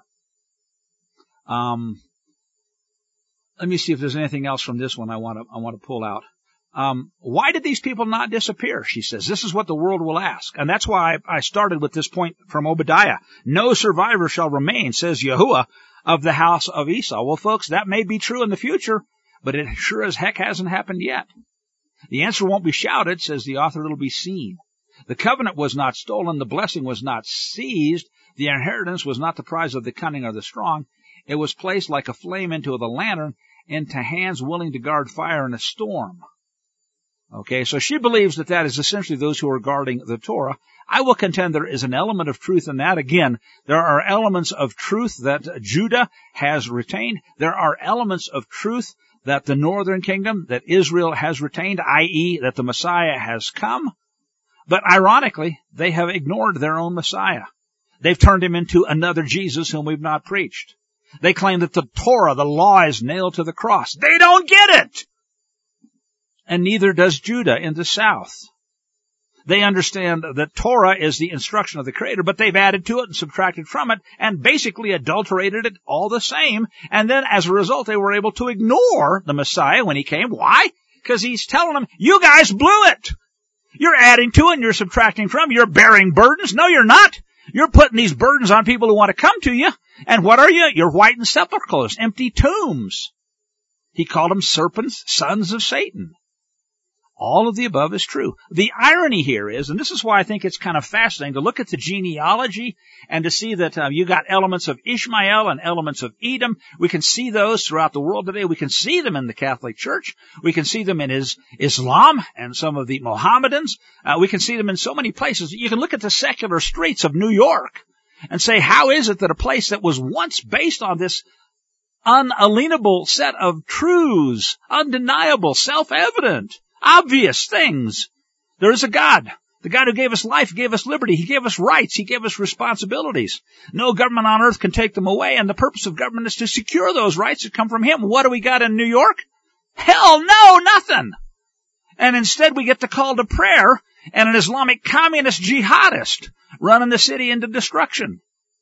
A: Let me see if there's anything else from this one I want to pull out. Why did these people not disappear? She says. This is what the world will ask. And that's why I started with this point from Obadiah. No survivor shall remain, says Yahuwah, of the house of Esau. Well, folks, that may be true in the future, but it sure as heck hasn't happened yet. The answer won't be shouted, says the author, it'll be seen. The covenant was not stolen. The blessing was not seized. The inheritance was not the prize of the cunning or the strong. It was placed like a flame into the lantern, into hands willing to guard fire in a storm. Okay, so she believes that that is essentially those who are guarding the Torah. I will contend there is an element of truth in that. Again, there are elements of truth that Judah has retained. There are elements of truth that the northern kingdom, that Israel has retained, i.e., that the Messiah has come. But ironically, they have ignored their own Messiah. They've turned him into another Jesus whom we've not preached. They claim that the Torah, the law, is nailed to the cross. They don't get it! And neither does Judah in the south. They understand that Torah is the instruction of the Creator, but they've added to it and subtracted from it and basically adulterated it all the same. And then as a result, they were able to ignore the Messiah when he came. Why? Because he's telling them, you guys blew it. You're adding to it and you're subtracting from it. You're bearing burdens. No, you're not. You're putting these burdens on people who want to come to you. And what are you? You're whitened sepulchres, empty tombs. He called them serpents, sons of Satan. All of the above is true. The irony here is, and this is why I think it's kind of fascinating to look at the genealogy and to see that you got elements of Ishmael and elements of Edom. We can see those throughout the world today. We can see them in the Catholic Church. We can see them in Islam and some of the Mohammedans. We can see them in so many places. You can look at the secular streets of New York and say, how is it that a place that was once based on this unalienable set of truths, undeniable, self-evident, obvious things. There is a God. The God who gave us life, gave us liberty. He gave us rights. He gave us responsibilities. No government on earth can take them away, and the purpose of government is to secure those rights that come from Him. What do we got in New York? Hell no, nothing. And instead we get the call to prayer and an Islamic communist jihadist running the city into destruction.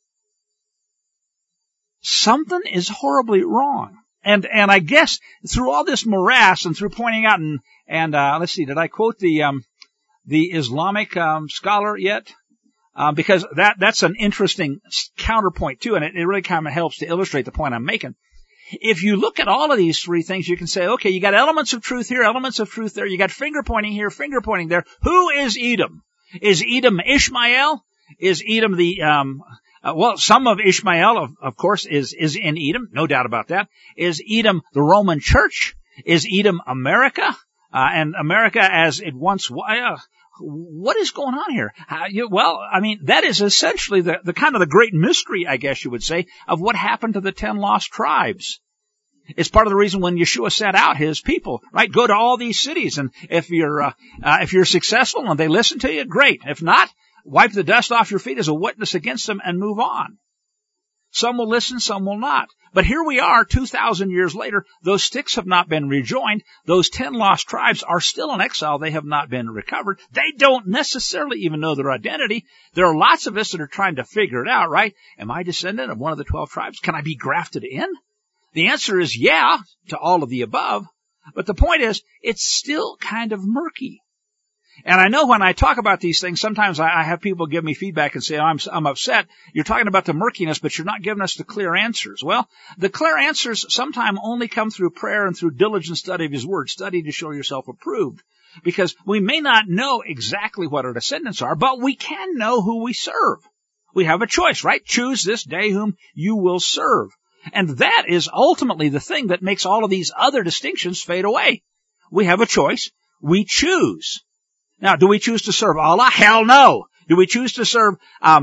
A: Something is horribly wrong. And I guess through all this morass and through pointing out and let's see, did I quote the Islamic scholar yet? Because that's an interesting counterpoint too, and it really kind of helps to illustrate the point I'm making. If you look at all of these three things, you can say, okay, you got elements of truth here, elements of truth there, you got finger pointing here, finger pointing there. Who is Edom? Is Edom Ishmael? Is Edom well, some of Ishmael, of course, is in Edom, no doubt about that. Is Edom the Roman Church? Is Edom America? And America as it once was. What is going on here? Well, I mean, that is essentially the kind of the great mystery, I guess you would say, of what happened to the 10 lost tribes. It's part of the reason when Yeshua sent out his people, right? Go to all these cities, and if you're successful and they listen to you, great. If not, wipe the dust off your feet as a witness against them and move on. Some will listen, some will not. But here we are 2,000 years later. Those sticks have not been rejoined. Those 10 lost tribes are still in exile. They have not been recovered. They don't necessarily even know their identity. There are lots of us that are trying to figure it out, right? Am I descendant of one of the 12 tribes? Can I be grafted in? The answer is yeah, to all of the above. But the point is, it's still kind of murky. And I know when I talk about these things, sometimes I have people give me feedback and say, I'm upset. You're talking about the murkiness, but you're not giving us the clear answers. Well, the clear answers sometimes only come through prayer and through diligent study of His Word. Study to show yourself approved. Because we may not know exactly what our descendants are, but we can know who we serve. We have a choice, right? Choose this day whom you will serve. And that is ultimately the thing that makes all of these other distinctions fade away. We have a choice. We choose. Now, do we choose to serve Allah? Hell no. Do we choose to serve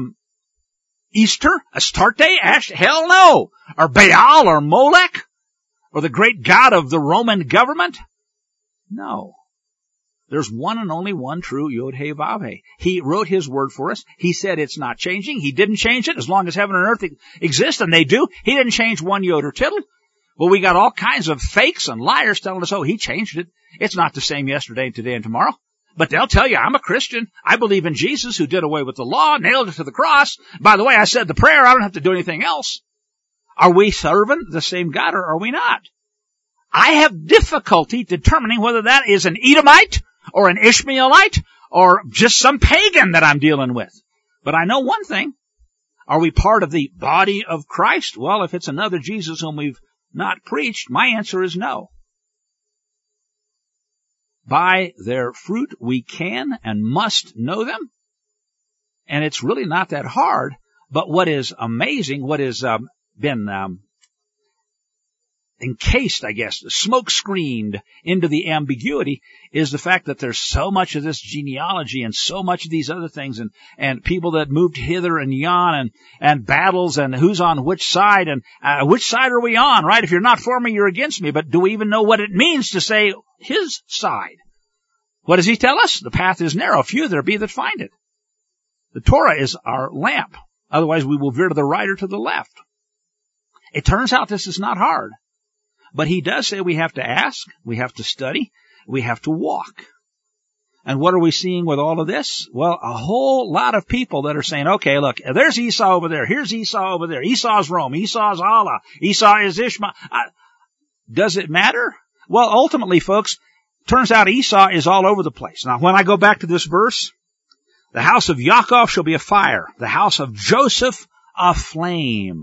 A: Easter, Astarte, Ash? Hell no. Or Baal or Molech? Or the great god of the Roman government? No. There's one and only one true Yod-Heh-Vav-Heh. He wrote His Word for us. He said it's not changing. He didn't change it as long as heaven and earth exist, and they do. He didn't change one yod or tittle. Well, we got all kinds of fakes and liars telling us, oh, He changed it. It's not the same yesterday, today, and tomorrow. But they'll tell you, I'm a Christian. I believe in Jesus who did away with the law, nailed it to the cross. By the way, I said the prayer. I don't have to do anything else. Are we serving the same God or are we not? I have difficulty determining whether that is an Edomite or an Ishmaelite or just some pagan that I'm dealing with. But I know one thing. Are we part of the body of Christ? Well, if it's another Jesus whom we've not preached, my answer is no. By their fruit we can and must know them. And it's really not that hard. But what is amazing, what has been encased, I guess, smoke screened into the ambiguity is the fact that there's so much of this genealogy and so much of these other things and people that moved hither and yon and battles and who's on which side and which side are we on, right? If you're not for me, you're against me. But do we even know what it means to say his side? What does he tell us? The path is narrow. Few there be that find it. The Torah is our lamp. Otherwise we will veer to the right or to the left. It turns out this is not hard. But he does say we have to ask, we have to study, we have to walk. And what are we seeing with all of this? Well, a whole lot of people that are saying, okay, look, there's Esau over there, here's Esau over there, Esau's Rome, Esau's Allah, Esau is Ishmael. Does it matter? Well, ultimately, folks, turns out Esau is all over the place. Now, when I go back to this verse, the house of Yaakov shall be a fire, the house of Joseph a flame.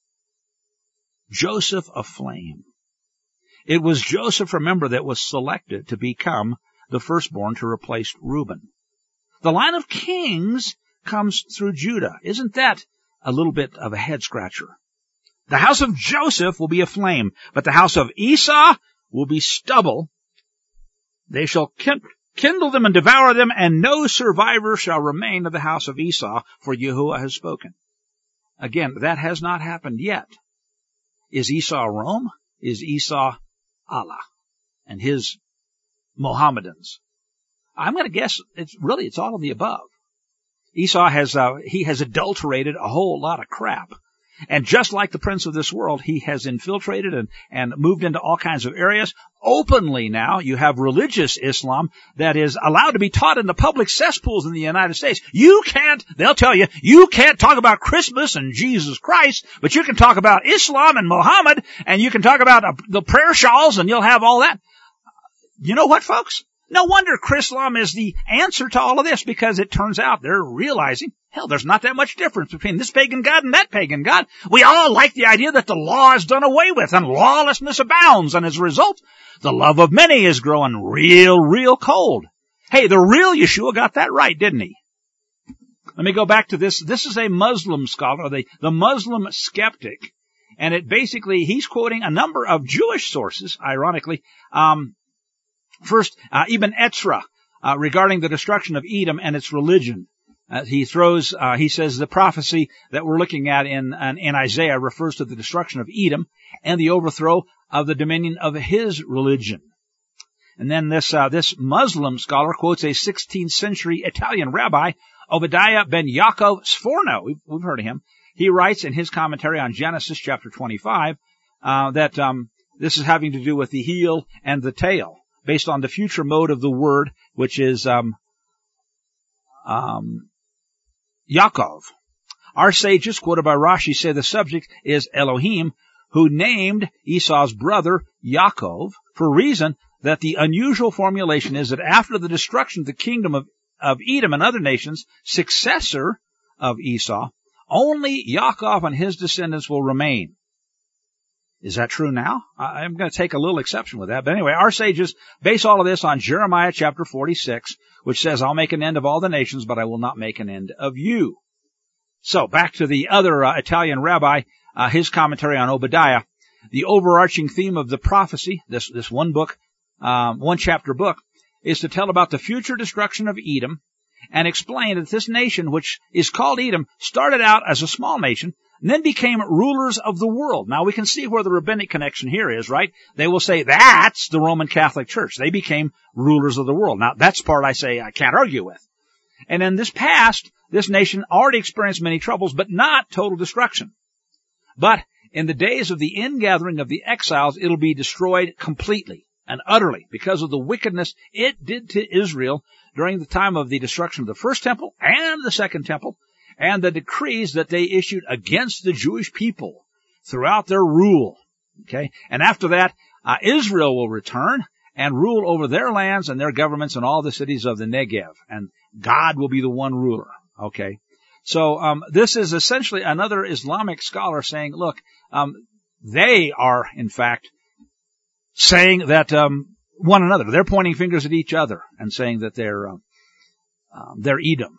A: Joseph a flame. It was Joseph, remember, that was selected to become the firstborn to replace Reuben. The line of kings comes through Judah. Isn't that a little bit of a head-scratcher? The house of Joseph will be a flame, but the house of Esau will be stubble. They shall kindle them and devour them, and no survivor shall remain of the house of Esau, for Yahuwah has spoken. Again, that has not happened yet. Is Esau Rome? Is Esau Allah and his Mohammedans? I'm going to guess it's all of the above. Esau has adulterated a whole lot of crap. And just like the prince of this world, he has infiltrated and moved into all kinds of areas. Openly now, you have religious Islam that is allowed to be taught in the public cesspools in the United States. They'll tell you, you can't talk about Christmas and Jesus Christ, but you can talk about Islam and Muhammad, and you can talk about the prayer shawls, and you'll have all that. You know what, folks? No wonder Chrislam is the answer to all of this, because it turns out they're realizing, hell, there's not that much difference between this pagan God and that pagan God. We all like the idea that the law is done away with and lawlessness abounds, and as a result, the love of many is growing real cold. Hey, the real Yeshua got that right, didn't he? Let me go back to this. This is a Muslim scholar, the Muslim skeptic, and he's quoting a number of Jewish sources, ironically. First, Ibn Etzra, regarding the destruction of Edom and its religion. He says the prophecy that we're looking at in Isaiah refers to the destruction of Edom and the overthrow of the dominion of his religion. And then this Muslim scholar quotes a 16th century Italian rabbi, Obadiah ben Yaakov Sforno. We've heard of him. He writes in his commentary on Genesis chapter 25, that this is having to do with the heel and the tail, based on the future mode of the word, which is Yaakov. Our sages, quoted by Rashi, say the subject is Elohim, who named Esau's brother Yaakov, for reason that the unusual formulation is that after the destruction of the kingdom of Edom and other nations, successor of Esau, only Yaakov and his descendants will remain. Is that true now? I'm going to take a little exception with that. But anyway, our sages base all of this on Jeremiah chapter 46, which says, I'll make an end of all the nations, but I will not make an end of you. So back to the other Italian rabbi, his commentary on Obadiah. The overarching theme of the prophecy, this one chapter book, is to tell about the future destruction of Edom and explain that this nation, which is called Edom, started out as a small nation, and then became rulers of the world. Now we can see where the rabbinic connection here is, right? They will say that's the Roman Catholic Church. They became rulers of the world. Now that's part I say I can't argue with. And in this past, this nation already experienced many troubles, but not total destruction. But in the days of the ingathering of the exiles, it'll be destroyed completely and utterly because of the wickedness it did to Israel during the time of the destruction of the first temple and the second temple, and the decrees that they issued against the Jewish people throughout their rule. Okay? And after that, Israel will return and rule over their lands and their governments and all the cities of the Negev. And God will be the one ruler. Okay? So, this is essentially another Islamic scholar saying, look, they are, in fact, saying that, one another. They're pointing fingers at each other and saying that they're Edom.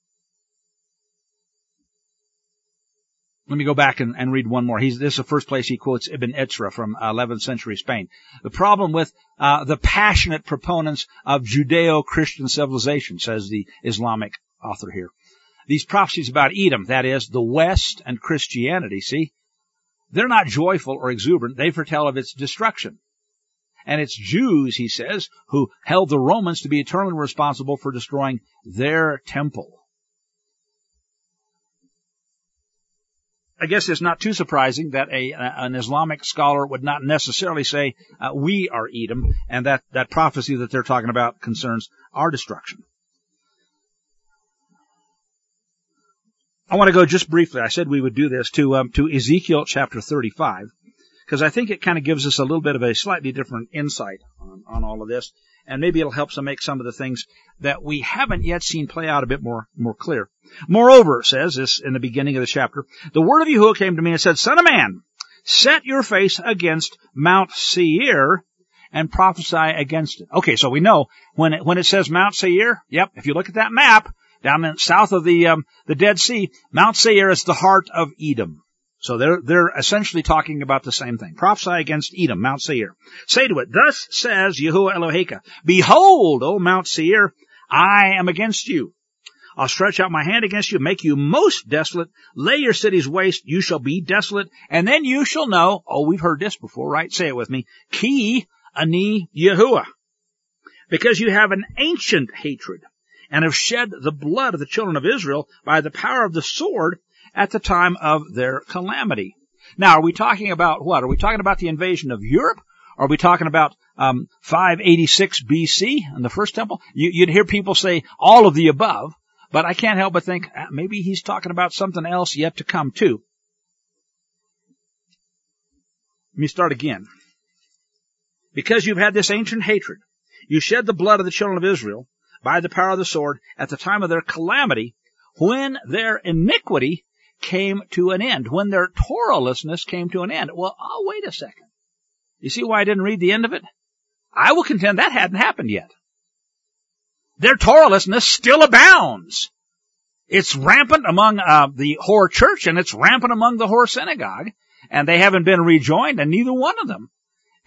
A: Let me go back and read one more. This is the first place he quotes Ibn Etzra from 11th century Spain. The problem with the passionate proponents of Judeo-Christian civilization, says the Islamic author here. These prophecies about Edom, that is, the West and Christianity, see, they're not joyful or exuberant. They foretell of its destruction. And it's Jews, he says, who held the Romans to be eternally responsible for destroying their temple. I guess it's not too surprising that an Islamic scholar would not necessarily say, we are Edom, and that prophecy that they're talking about concerns our destruction. I want to go just briefly, I said we would do this, to Ezekiel chapter 35, because I think it kind of gives us a little bit of a slightly different insight on all of this, and maybe it'll help to make some of the things that we haven't yet seen play out a bit more clear. Moreover, it says this in the beginning of the chapter, the word of Yahuwah came to me and said, Son of man, set your face against Mount Seir and prophesy against it. Okay, so we know when it says Mount Seir, yep, if you look at that map, down in south of the Dead Sea, Mount Seir is the heart of Edom. So they're essentially talking about the same thing. Prophesy against Edom, Mount Seir. Say to it, Thus says Yahuwah Eloheka, Behold, O Mount Seir, I am against you. I'll stretch out my hand against you, make you most desolate, lay your cities waste, you shall be desolate, and then you shall know, oh, we've heard this before, right? Say it with me, Ki Ani Yahuwah. Because you have an ancient hatred, and have shed the blood of the children of Israel by the power of the sword at the time of their calamity. Now, are we talking about what? Are we talking about the invasion of Europe? Or are we talking about 586 BC in the first temple? You'd hear people say all of the above, but I can't help but think maybe he's talking about something else yet to come too. Let me start again. Because you've had this ancient hatred, you shed the blood of the children of Israel by the power of the sword at the time of their calamity, when their iniquity came to an end, when their Torahlessness came to an end. Well, wait a second. You see why I didn't read the end of it? I will contend that hadn't happened yet. Their Torahlessness still abounds. It's rampant among the whore church, and it's rampant among the whore synagogue, and they haven't been rejoined, and neither one of them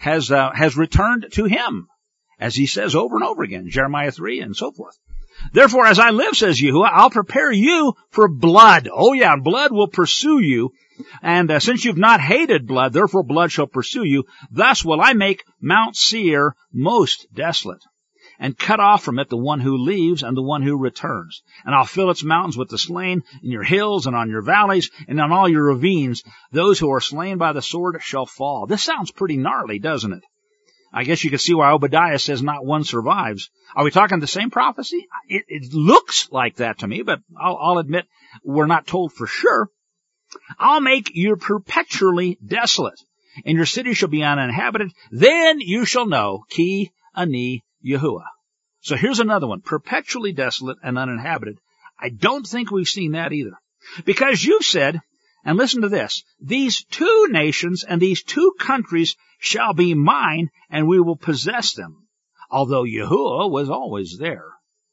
A: has returned to him, as he says over and over again, Jeremiah 3 and so forth. Therefore, as I live, says Yahuwah, I'll prepare you for blood. Oh yeah, blood will pursue you. And since you've not hated blood, therefore blood shall pursue you. Thus will I make Mount Seir most desolate, and cut off from it the one who leaves and the one who returns. And I'll fill its mountains with the slain, in your hills and on your valleys and on all your ravines. Those who are slain by the sword shall fall. This sounds pretty gnarly, doesn't it? I guess you can see why Obadiah says not one survives. Are we talking the same prophecy? It looks like that to me, but I'll admit we're not told for sure. I'll make you perpetually desolate, and your city shall be uninhabited. Then you shall know, Ki Ani Yahuwah. So here's another one, perpetually desolate and uninhabited. I don't think we've seen that either. Because you've said, and listen to this, these two nations and these two countries shall be mine, and we will possess them, although Yahuwah was always there.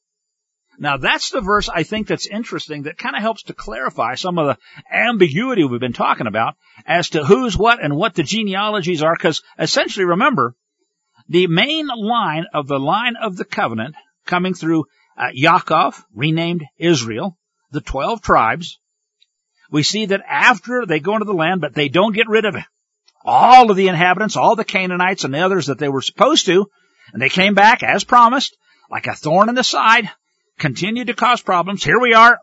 A: Now that's the verse I think that's interesting, that kind of helps to clarify some of the ambiguity we've been talking about as to who's what and what the genealogies are, because essentially, remember, the main line of the covenant coming through Yaakov, renamed Israel, the 12 tribes, we see that after they go into the land, but they don't get rid of all of the inhabitants, all the Canaanites and the others that they were supposed to, and they came back as promised, like a thorn in the side, continued to cause problems. Here we are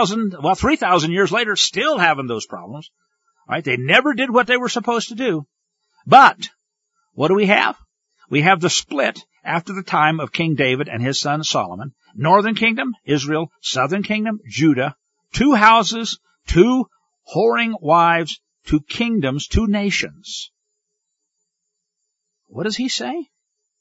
A: 3,000 years later, still having those problems. Right? They never did what they were supposed to do. But what do we have? We have the split after the time of King David and his son Solomon. Northern kingdom, Israel. Southern kingdom, Judah. 2 houses, 2 whoring wives, 2 kingdoms, 2 nations. What does he say?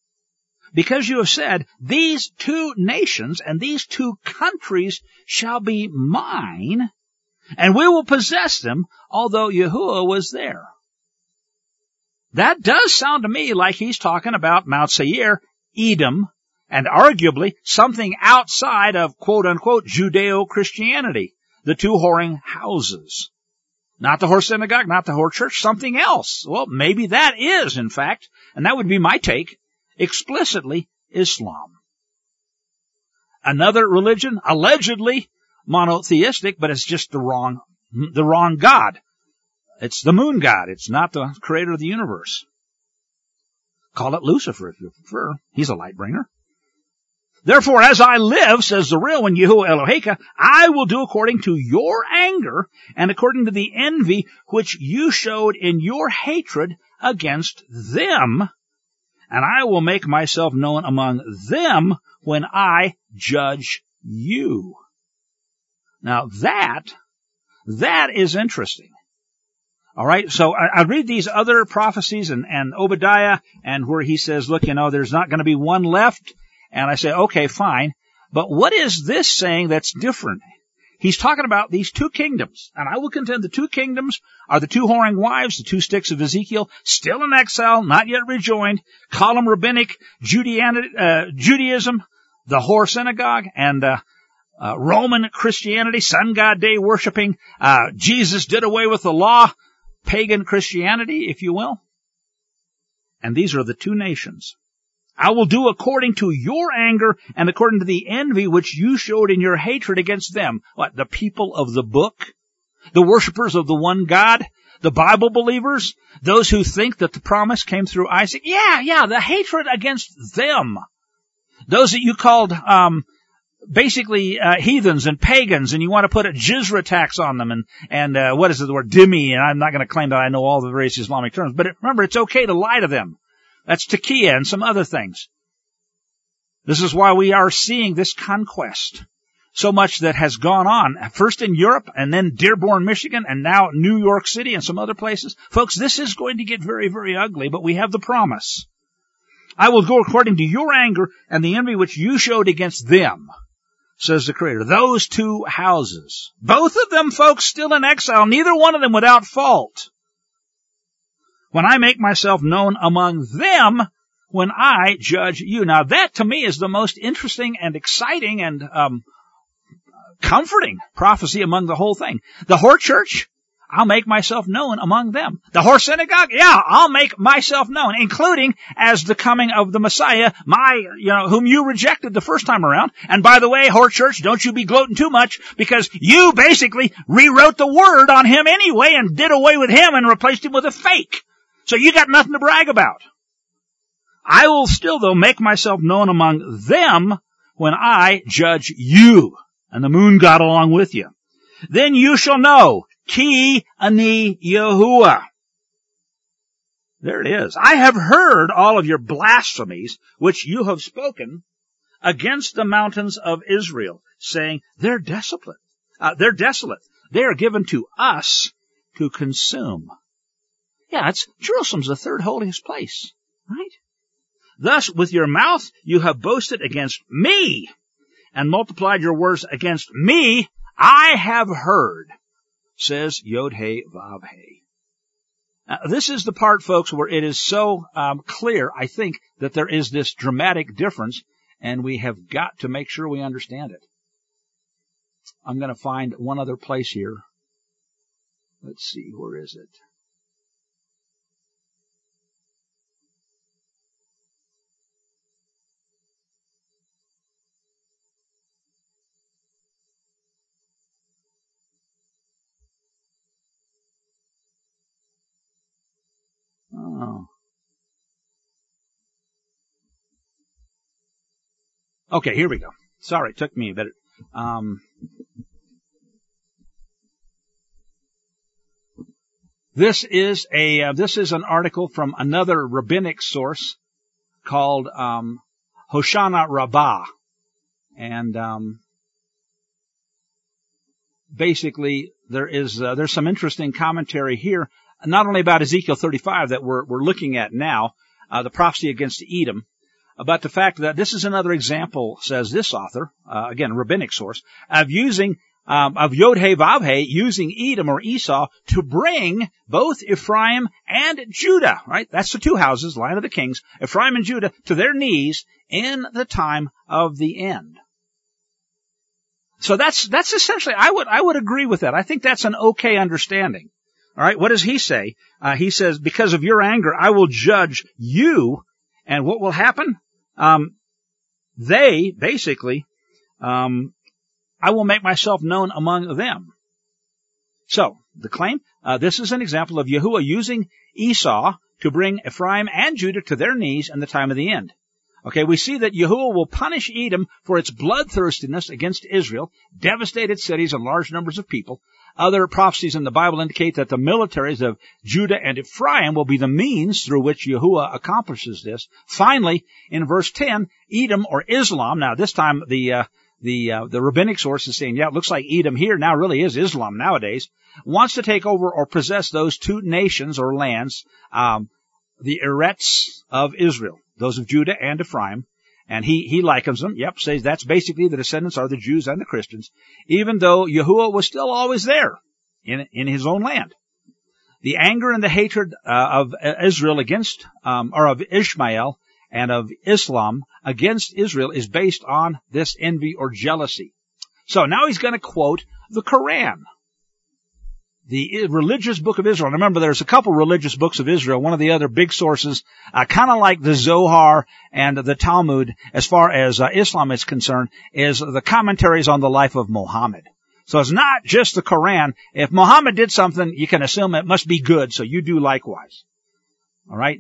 A: Because you have said, these 2 nations and these 2 countries shall be mine, and we will possess them, although Yahuwah was there. That does sound to me like he's talking about Mount Seir, Edom, and arguably something outside of quote-unquote Judeo-Christianity, the two whoring houses. Not the whore synagogue, not the whore church, something else. Well, maybe that is, in fact, and that would be my take, explicitly Islam. Another religion, allegedly monotheistic, but it's just the wrong God. It's the moon god. It's not the creator of the universe. Call it Lucifer if you prefer. He's a light bringer. Therefore, as I live, says the real one, Yahuwah Eloheka, I will do according to your anger and according to the envy which you showed in your hatred against them, and I will make myself known among them when I judge you. Now that is interesting. All right, so I read these other prophecies and Obadiah, and where he says, look, there's not going to be one left. And I say, okay, fine. But what is this saying that's different? He's talking about these two kingdoms. And I will contend the two kingdoms are the two whoring wives, the two sticks of Ezekiel, still in exile, not yet rejoined. Call them rabbinic Judaism, the whore synagogue, and Roman Christianity, sun god day worshiping. Jesus did away with the law, pagan Christianity, if you will. And these are the two nations. I will do according to your anger and according to the envy which you showed in your hatred against them. What? The people of the book? The worshipers of the one God? The Bible believers? Those who think that the promise came through Isaac? Yeah, the hatred against them. Those that you called, basically, heathens and pagans, and you want to put a jizra tax on them, and what is it, the word dhimmi, and I'm not going to claim that I know all the various Islamic terms, but remember, it's okay to lie to them. That's taqiyya and some other things. This is why we are seeing this conquest. So much that has gone on, first in Europe, and then Dearborn, Michigan, and now New York City and some other places. Folks, this is going to get very, very ugly, but we have the promise. I will go according to your anger and the envy which you showed against them, says the Creator. Those two houses. Both of them, folks, still in exile, neither one of them without fault. When I make myself known among them, when I judge you. Now that to me is the most interesting and exciting and comforting prophecy among the whole thing. The whore church, I'll make myself known among them. The whore synagogue, I'll make myself known, including as the coming of the Messiah, whom you rejected the first time around. And by the way, whore church, don't you be gloating too much, because you basically rewrote the word on him anyway and did away with him and replaced him with a fake. So you got nothing to brag about. I will still, though, make myself known among them when I judge you, and the moon god along with you. Then you shall know, Ki Ani Yahuwah. There it is. I have heard all of your blasphemies, which you have spoken against the mountains of Israel, saying, they're desolate. They are given to us to consume. Yeah, Jerusalem's the third holiest place, right? Thus, with your mouth, you have boasted against me and multiplied your words against me. I have heard, says Yod-Heh-Vav-Heh. This is the part, folks, where it is so clear, I think, that there is this dramatic difference, and we have got to make sure we understand it. I'm going to find one other place here. Let's see, where is it? Oh. Okay, here we go. Sorry, it took me a bit. This is an article from another rabbinic source called Hoshana Rabbah, and basically there's some interesting commentary here, not only about Ezekiel 35 that we're looking at now, the prophecy against Edom, but the fact that this is another example, says this author, again, rabbinic source, of using of Yod-Heh-Vav-Heh using Edom or Esau to bring both Ephraim and Judah, right? That's the two houses, line of the kings, Ephraim and Judah, to their knees in the time of the end. So that's essentially, I would agree with that. I think that's an okay understanding. All right. What does he say? He says, because of your anger, I will judge you. And what will happen? They basically, I will make myself known among them. So, the claim, this is an example of Yahuwah using Esau to bring Ephraim and Judah to their knees in the time of the end. Okay, we see that Yahuwah will punish Edom for its bloodthirstiness against Israel, devastated cities and large numbers of people. Other prophecies in the Bible indicate that the militaries of Judah and Ephraim will be the means through which Yahuwah accomplishes this. Finally, in verse 10, Edom or Islam, now this time the rabbinic source is saying, yeah, it looks like Edom here now really is Islam nowadays, wants to take over or possess those two nations or lands, the Eretz of Israel, those of Judah and Ephraim. And he likens them, says that's basically the descendants are the Jews and the Christians, even though Yahuwah was still always there in his own land. The anger and the hatred of Israel against, or of Ishmael and of Islam against Israel is based on this envy or jealousy. So now he's going to quote the Quran, the religious book of Israel. Remember, there's a couple religious books of Israel. One of the other big sources, kind of like the Zohar and the Talmud, as far as Islam is concerned, is the commentaries on the life of Muhammad. So it's not just the Quran. If Muhammad did something, you can assume it must be good, so you do likewise. All right?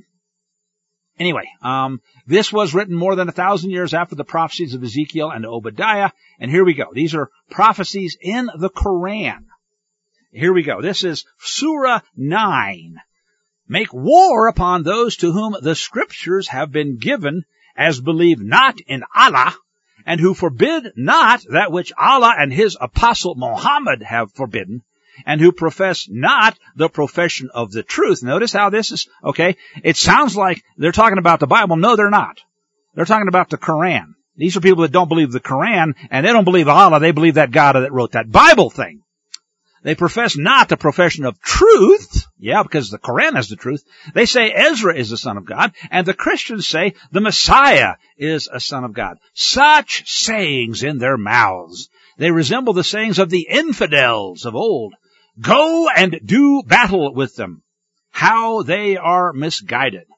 A: Anyway, this was written more than 1,000 years after the prophecies of Ezekiel and Obadiah. And here we go. These are prophecies in the Quran. Here we go. This is Surah 9. Make war upon those to whom the scriptures have been given, as believe not in Allah, and who forbid not that which Allah and his apostle Muhammad have forbidden, and who profess not the profession of the truth. Notice how this is, okay? It sounds like they're talking about the Bible. No, they're not. They're talking about the Quran. These are people that don't believe the Quran, and they don't believe Allah. They believe that God that wrote that Bible thing. They profess not the profession of truth. Yeah, because the Quran is the truth. They say Ezra is the son of God, and the Christians say the Messiah is a son of God. Such sayings in their mouths. They resemble the sayings of the infidels of old. Go and do battle with them. How they are misguided.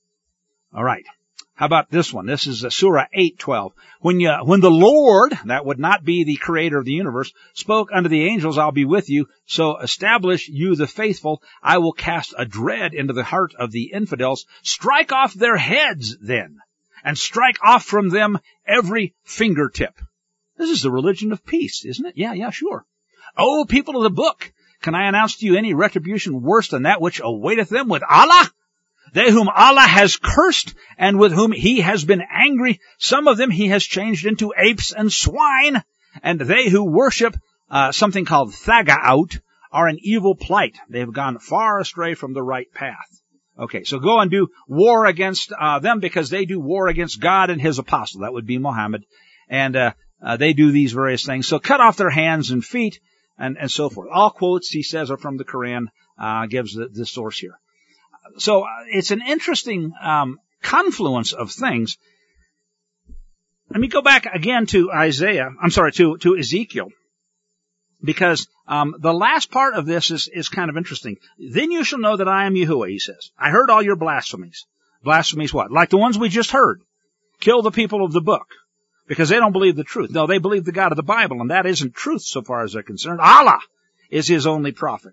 A: All right. How about this one? This is Surah 8:12. When the Lord, that would not be the creator of the universe, spoke unto the angels, I'll be with you, so establish you the faithful. I will cast a dread into the heart of the infidels. Strike off their heads then, and strike off from them every fingertip. This is the religion of peace, isn't it? Yeah, sure. O people of the book, can I announce to you any retribution worse than that which awaiteth them with Allah? They whom Allah has cursed and with whom he has been angry, some of them he has changed into apes and swine, and they who worship something called Thagaut are in evil plight. They have gone far astray from the right path. Okay, so go and do war against them because they do war against God and his apostle. That would be Muhammad. And they do these various things. So cut off their hands and feet and so forth. All quotes, he says, are from the Quran, gives the source here. So it's an interesting confluence of things. Let me go back again to to Ezekiel, because the last part of this is kind of interesting. Then you shall know that I am Yahuwah, he says. I heard all your blasphemies. Blasphemies what? Like the ones we just heard. Kill the people of the book, because they don't believe the truth. No, they believe the God of the Bible, and that isn't truth so far as they're concerned. Allah is his only prophet.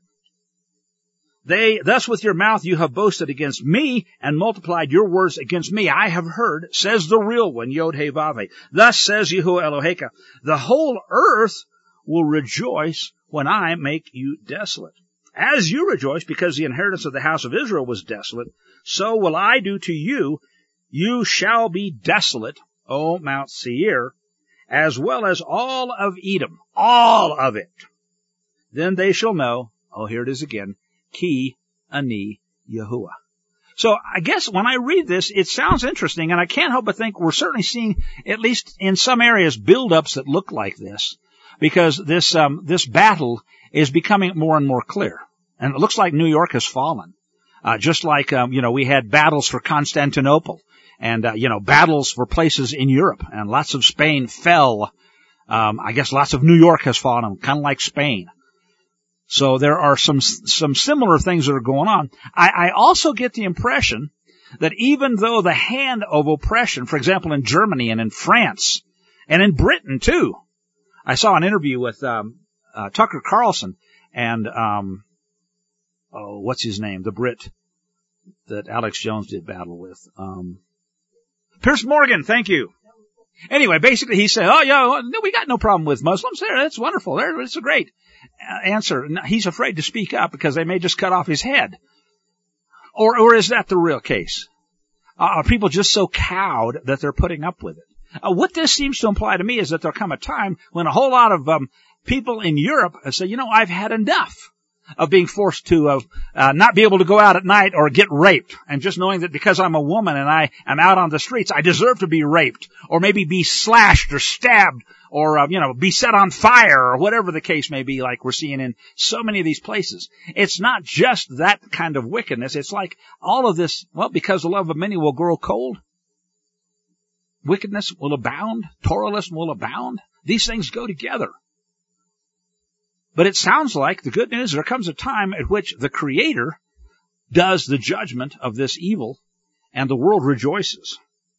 A: Thus with your mouth you have boasted against me and multiplied your words against me. I have heard, says the real one, Yod-Heh-Vav-Heh. Thus says Yahuwah Eloheka, the whole earth will rejoice when I make you desolate. As you rejoice because the inheritance of the house of Israel was desolate, so will I do to you. You shall be desolate, O Mount Seir, as well as all of Edom, all of it. Then they shall know, oh, here it is again, Ki Ani Yahuwah. So I guess when I read this, it sounds interesting, and I can't help but think we're certainly seeing, at least in some areas, build-ups that look like this. because this battle is becoming more and more clear. And it looks like New York has fallen. Just like, we had battles for Constantinople and, battles for places in Europe, and lots of Spain fell. I guess lots of New York has fallen, kind of like Spain. So there are some similar things that are going on. I also get the impression that even though the hand of oppression, for example, in Germany and in France and in Britain too, I saw an interview with Tucker Carlson and what's his name, the Brit that Alex Jones did battle with, Piers Morgan. Thank you. Anyway, basically he said, we got no problem with Muslims there. That's wonderful. It's a great answer. He's afraid to speak up because they may just cut off his head. Or is that the real case? Are people just so cowed that they're putting up with it? What this seems to imply to me is that there'll come a time when a whole lot of people in Europe say, I've had enough of being forced to not be able to go out at night or get raped, and just knowing that because I'm a woman and I am out on the streets, I deserve to be raped, or maybe be slashed or stabbed, or be set on fire, or whatever the case may be, like we're seeing in so many of these places. It's not just that kind of wickedness. It's like all of this, because the love of many will grow cold, wickedness will abound, Torahlism will abound. These things go together. But it sounds like the good news, there comes a time at which the Creator does the judgment of this evil, and the world rejoices.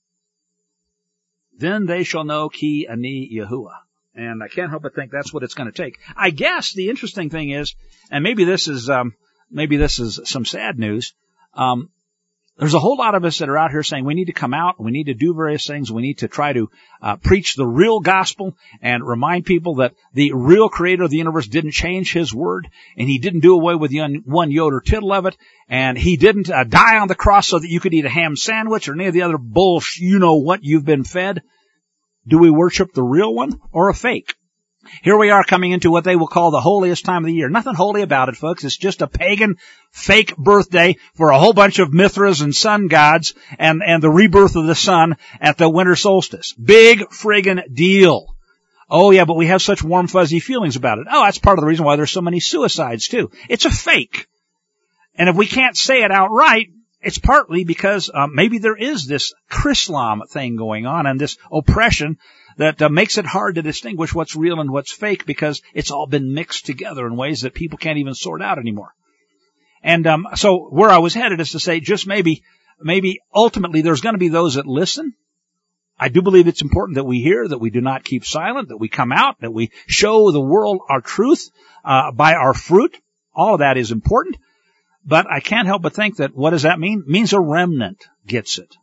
A: Then they shall know Ki Ani Yahuwah. And I can't help but think that's what it's going to take. I guess the interesting thing is, and maybe this is some sad news, there's a whole lot of us that are out here saying we need to come out, we need to do various things, we need to try to preach the real gospel and remind people that the real Creator of the universe didn't change His word, and He didn't do away with the one jot or tittle of it, and He didn't die on the cross so that you could eat a ham sandwich or any of the other bullshit you've been fed. Do we worship the real one or a fake? Here we are coming into what they will call the holiest time of the year. Nothing holy about it, folks. It's just a pagan, fake birthday for a whole bunch of Mithras and sun gods and the rebirth of the sun at the winter solstice. Big friggin' deal. Oh yeah, but we have such warm, fuzzy feelings about it. Oh, that's part of the reason why there's so many suicides too. It's a fake. And if we can't say it outright, it's partly because maybe there is this Chrislam thing going on and this oppression that makes it hard to distinguish what's real and what's fake, because it's all been mixed together in ways that people can't even sort out anymore. And so where I was headed is to say just maybe ultimately there's going to be those that listen. I do believe it's important that we hear, that we do not keep silent, that we come out, that we show the world our truth by our fruit. All of that is important. But I can't help but think that what does that mean? It means a remnant gets it.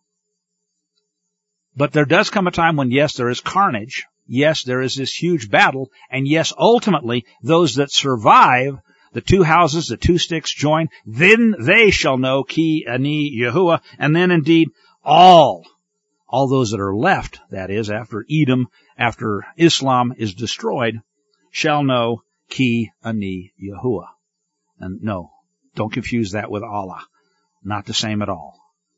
A: But there does come a time when, yes, there is carnage. Yes, there is this huge battle. And yes, ultimately, those that survive, the two houses, the two sticks join, then they shall know Ki Ani Yahuwah. And then indeed, all those that are left, that is, after Edom, after Islam is destroyed, shall know Ki Ani Yahuwah. And no, don't confuse that with Allah. Not the same at all.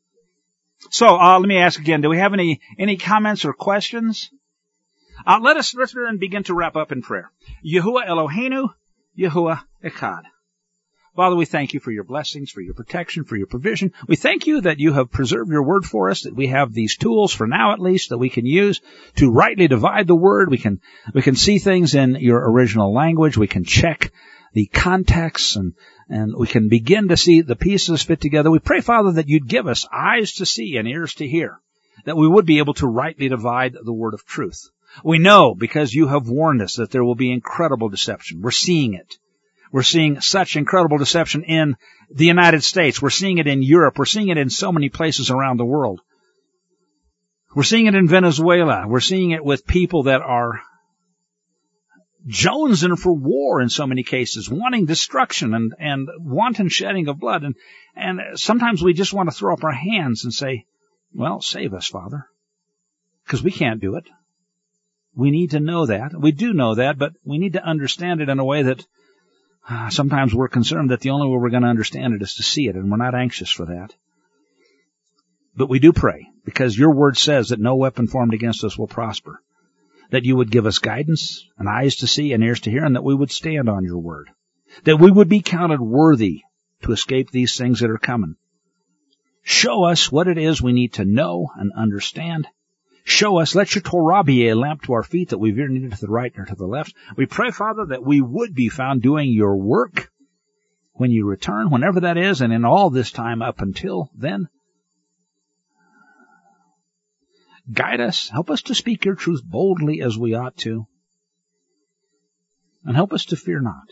A: So, let me ask again, do we have any comments or questions? Let's then begin to wrap up in prayer. Yahuwah Eloheinu, Yahuwah Echad. Father, we thank you for your blessings, for your protection, for your provision. We thank you that you have preserved your word for us, that we have these tools, for now at least, that we can use to rightly divide the word. We can see things in your original language. We can check the context, and we can begin to see the pieces fit together. We pray, Father, that you'd give us eyes to see and ears to hear, that we would be able to rightly divide the word of truth. We know, because you have warned us, that there will be incredible deception. We're seeing it. We're seeing such incredible deception in the United States. We're seeing it in Europe. We're seeing it in so many places around the world. We're seeing it in Venezuela. We're seeing it with people that are jonesing for war in so many cases, wanting destruction and wanton shedding of blood. And sometimes we just want to throw up our hands and say, well, save us, Father, because we can't do it. We need to know that. We do know that, but we need to understand it in a way that sometimes we're concerned that the only way we're going to understand it is to see it, and we're not anxious for that. But we do pray, because your word says that no weapon formed against us will prosper. that you would give us guidance and eyes to see and ears to hear, and that we would stand on your word, that we would be counted worthy to escape these things that are coming. Show us what it is we need to know and understand. Show us, let your Torah be a lamp to our feet, that we veer neither to the right nor to the left. We pray, Father, that we would be found doing your work when you return, whenever that is, and in all this time up until then. Guide us, help us to speak your truth boldly as we ought to, and help us to fear not,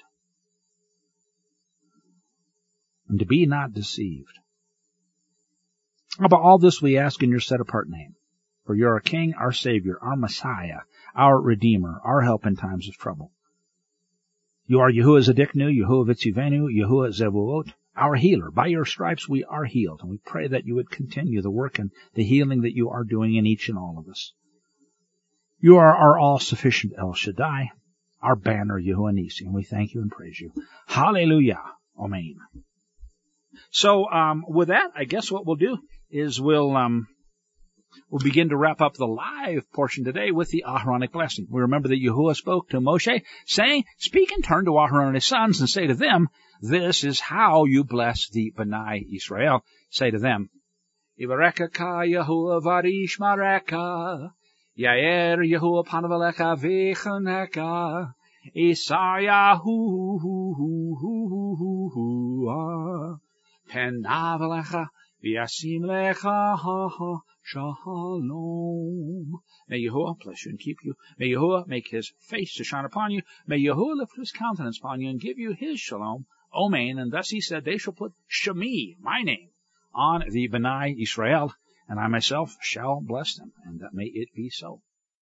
A: and to be not deceived. About all this we ask in your set-apart name, for you're our King, our Savior, our Messiah, our Redeemer, our help in times of trouble. You are Yahuwah Zedeknu, Yahuwah Vitzivenu, Yahuwah Zevuot, our healer. By your stripes we are healed, and we pray that you would continue the work and the healing that you are doing in each and all of us. You are our all-sufficient El Shaddai, our banner, Yahuwah Nisi, and we thank you and praise you. Hallelujah. Amen. So, with that, I guess what we'll do is we'll begin to wrap up the live portion today with the Aharonic blessing. We remember that Yahuwah spoke to Moshe, saying, speak and turn to Aharon and his sons and say to them, this is how you bless the B'nai Israel. Say to them, Ivareka ka Yahuwah varish mareka, Yair Yahuwah panavalecha v'chaneka, Isayahu penavalecha v'yasim lecha shalom. May Yahuwah bless you and keep you. May Yahuwah make his face to shine upon you. May Yahuwah lift his countenance upon you and give you his shalom. Amen. And thus he said, they shall put Shemi, my name, on the B'nai Israel, and I myself shall bless them. And that may it be so.